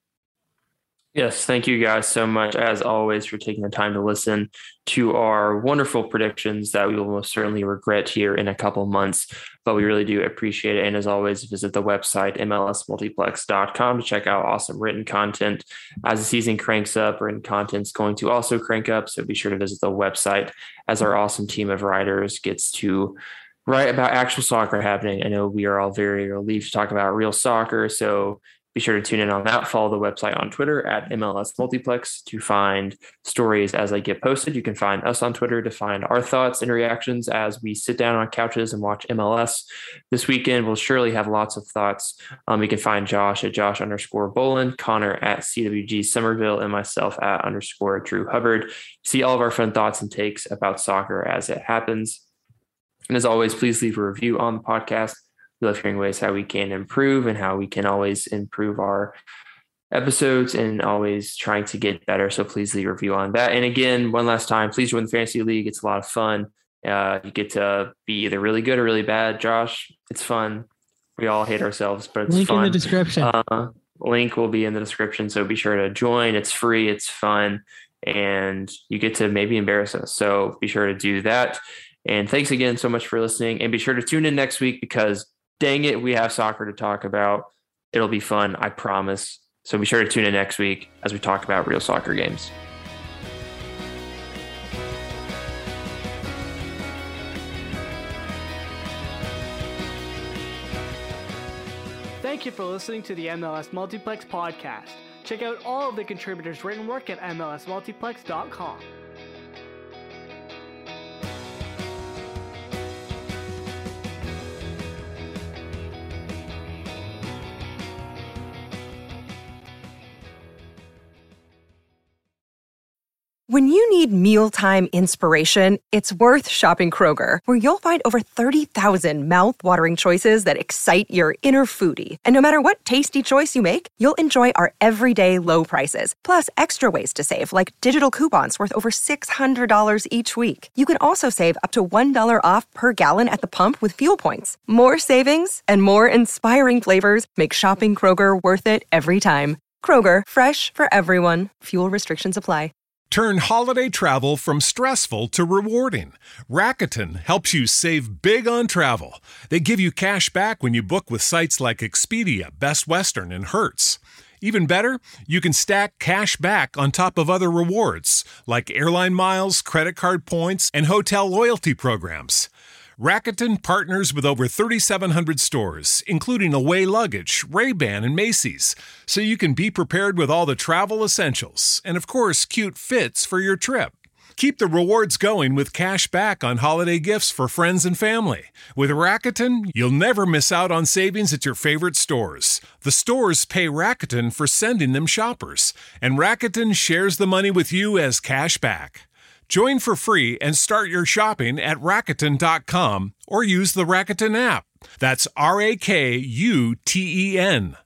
Yes, thank you guys so much, as always, for taking the time to listen to our wonderful predictions that we will most certainly regret here in a couple months, but we really do appreciate it. And as always, visit the website, M L S multiplex dot com, to check out awesome written content. As the season cranks up, written content's going to also crank up, so be sure to visit the website as our awesome team of writers gets to write about actual soccer happening. I know we are all very relieved to talk about real soccer, so be sure to tune in on that. Follow the website on Twitter at M L S Multiplex to find stories as they get posted. You can find us on Twitter to find our thoughts and reactions as we sit down on couches and watch M L S. This weekend, we'll surely have lots of thoughts. Um, you can find Josh at Josh underscore Boland, Connor at C W G Somerville, and myself at underscore Drew Hubbard. See all of our fun thoughts and takes about soccer as it happens. And as always, please leave a review on the podcast. We love hearing ways how we can improve and how we can always improve our episodes and always trying to get better. So please leave a review on that. And again, one last time, please join the fantasy league. It's a lot of fun. Uh, you get to be either really good or really bad. Josh, it's fun. We all hate ourselves, but it's link fun. in the description. Uh, link will be in the description. So be sure to join. It's free. It's fun. And you get to maybe embarrass us. So be sure to do that. And thanks again so much for listening. And be sure to tune in next week because dang it, we have soccer to talk about. It'll be fun, I promise. So be sure to tune in next week as we talk about real soccer games. Thank you for listening to the M L S Multiplex podcast. Check out all of the contributors' written work at M L S multiplex dot com. When you need mealtime inspiration, it's worth shopping Kroger, where you'll find over thirty thousand mouth-watering choices that excite your inner foodie. And no matter what tasty choice you make, you'll enjoy our everyday low prices, plus extra ways to save, like digital coupons worth over six hundred dollars each week. You can also save up to one dollar off per gallon at the pump with fuel points. More savings and more inspiring flavors make shopping Kroger worth it every time. Kroger, fresh for everyone. Fuel restrictions apply. Turn holiday travel from stressful to rewarding. Rakuten helps you save big on travel. They give you cash back when you book with sites like Expedia, Best Western, and Hertz. Even better, you can stack cash back on top of other rewards, like airline miles, credit card points, and hotel loyalty programs. Rakuten partners with over thirty-seven hundred stores, including Away Luggage, Ray-Ban, and Macy's, so you can be prepared with all the travel essentials and, of course, cute fits for your trip. Keep the rewards going with cash back on holiday gifts for friends and family. With Rakuten, you'll never miss out on savings at your favorite stores. The stores pay Rakuten for sending them shoppers, and Rakuten shares the money with you as cash back. Join for free and start your shopping at Rakuten dot com or use the Rakuten app. That's R A K U T E N.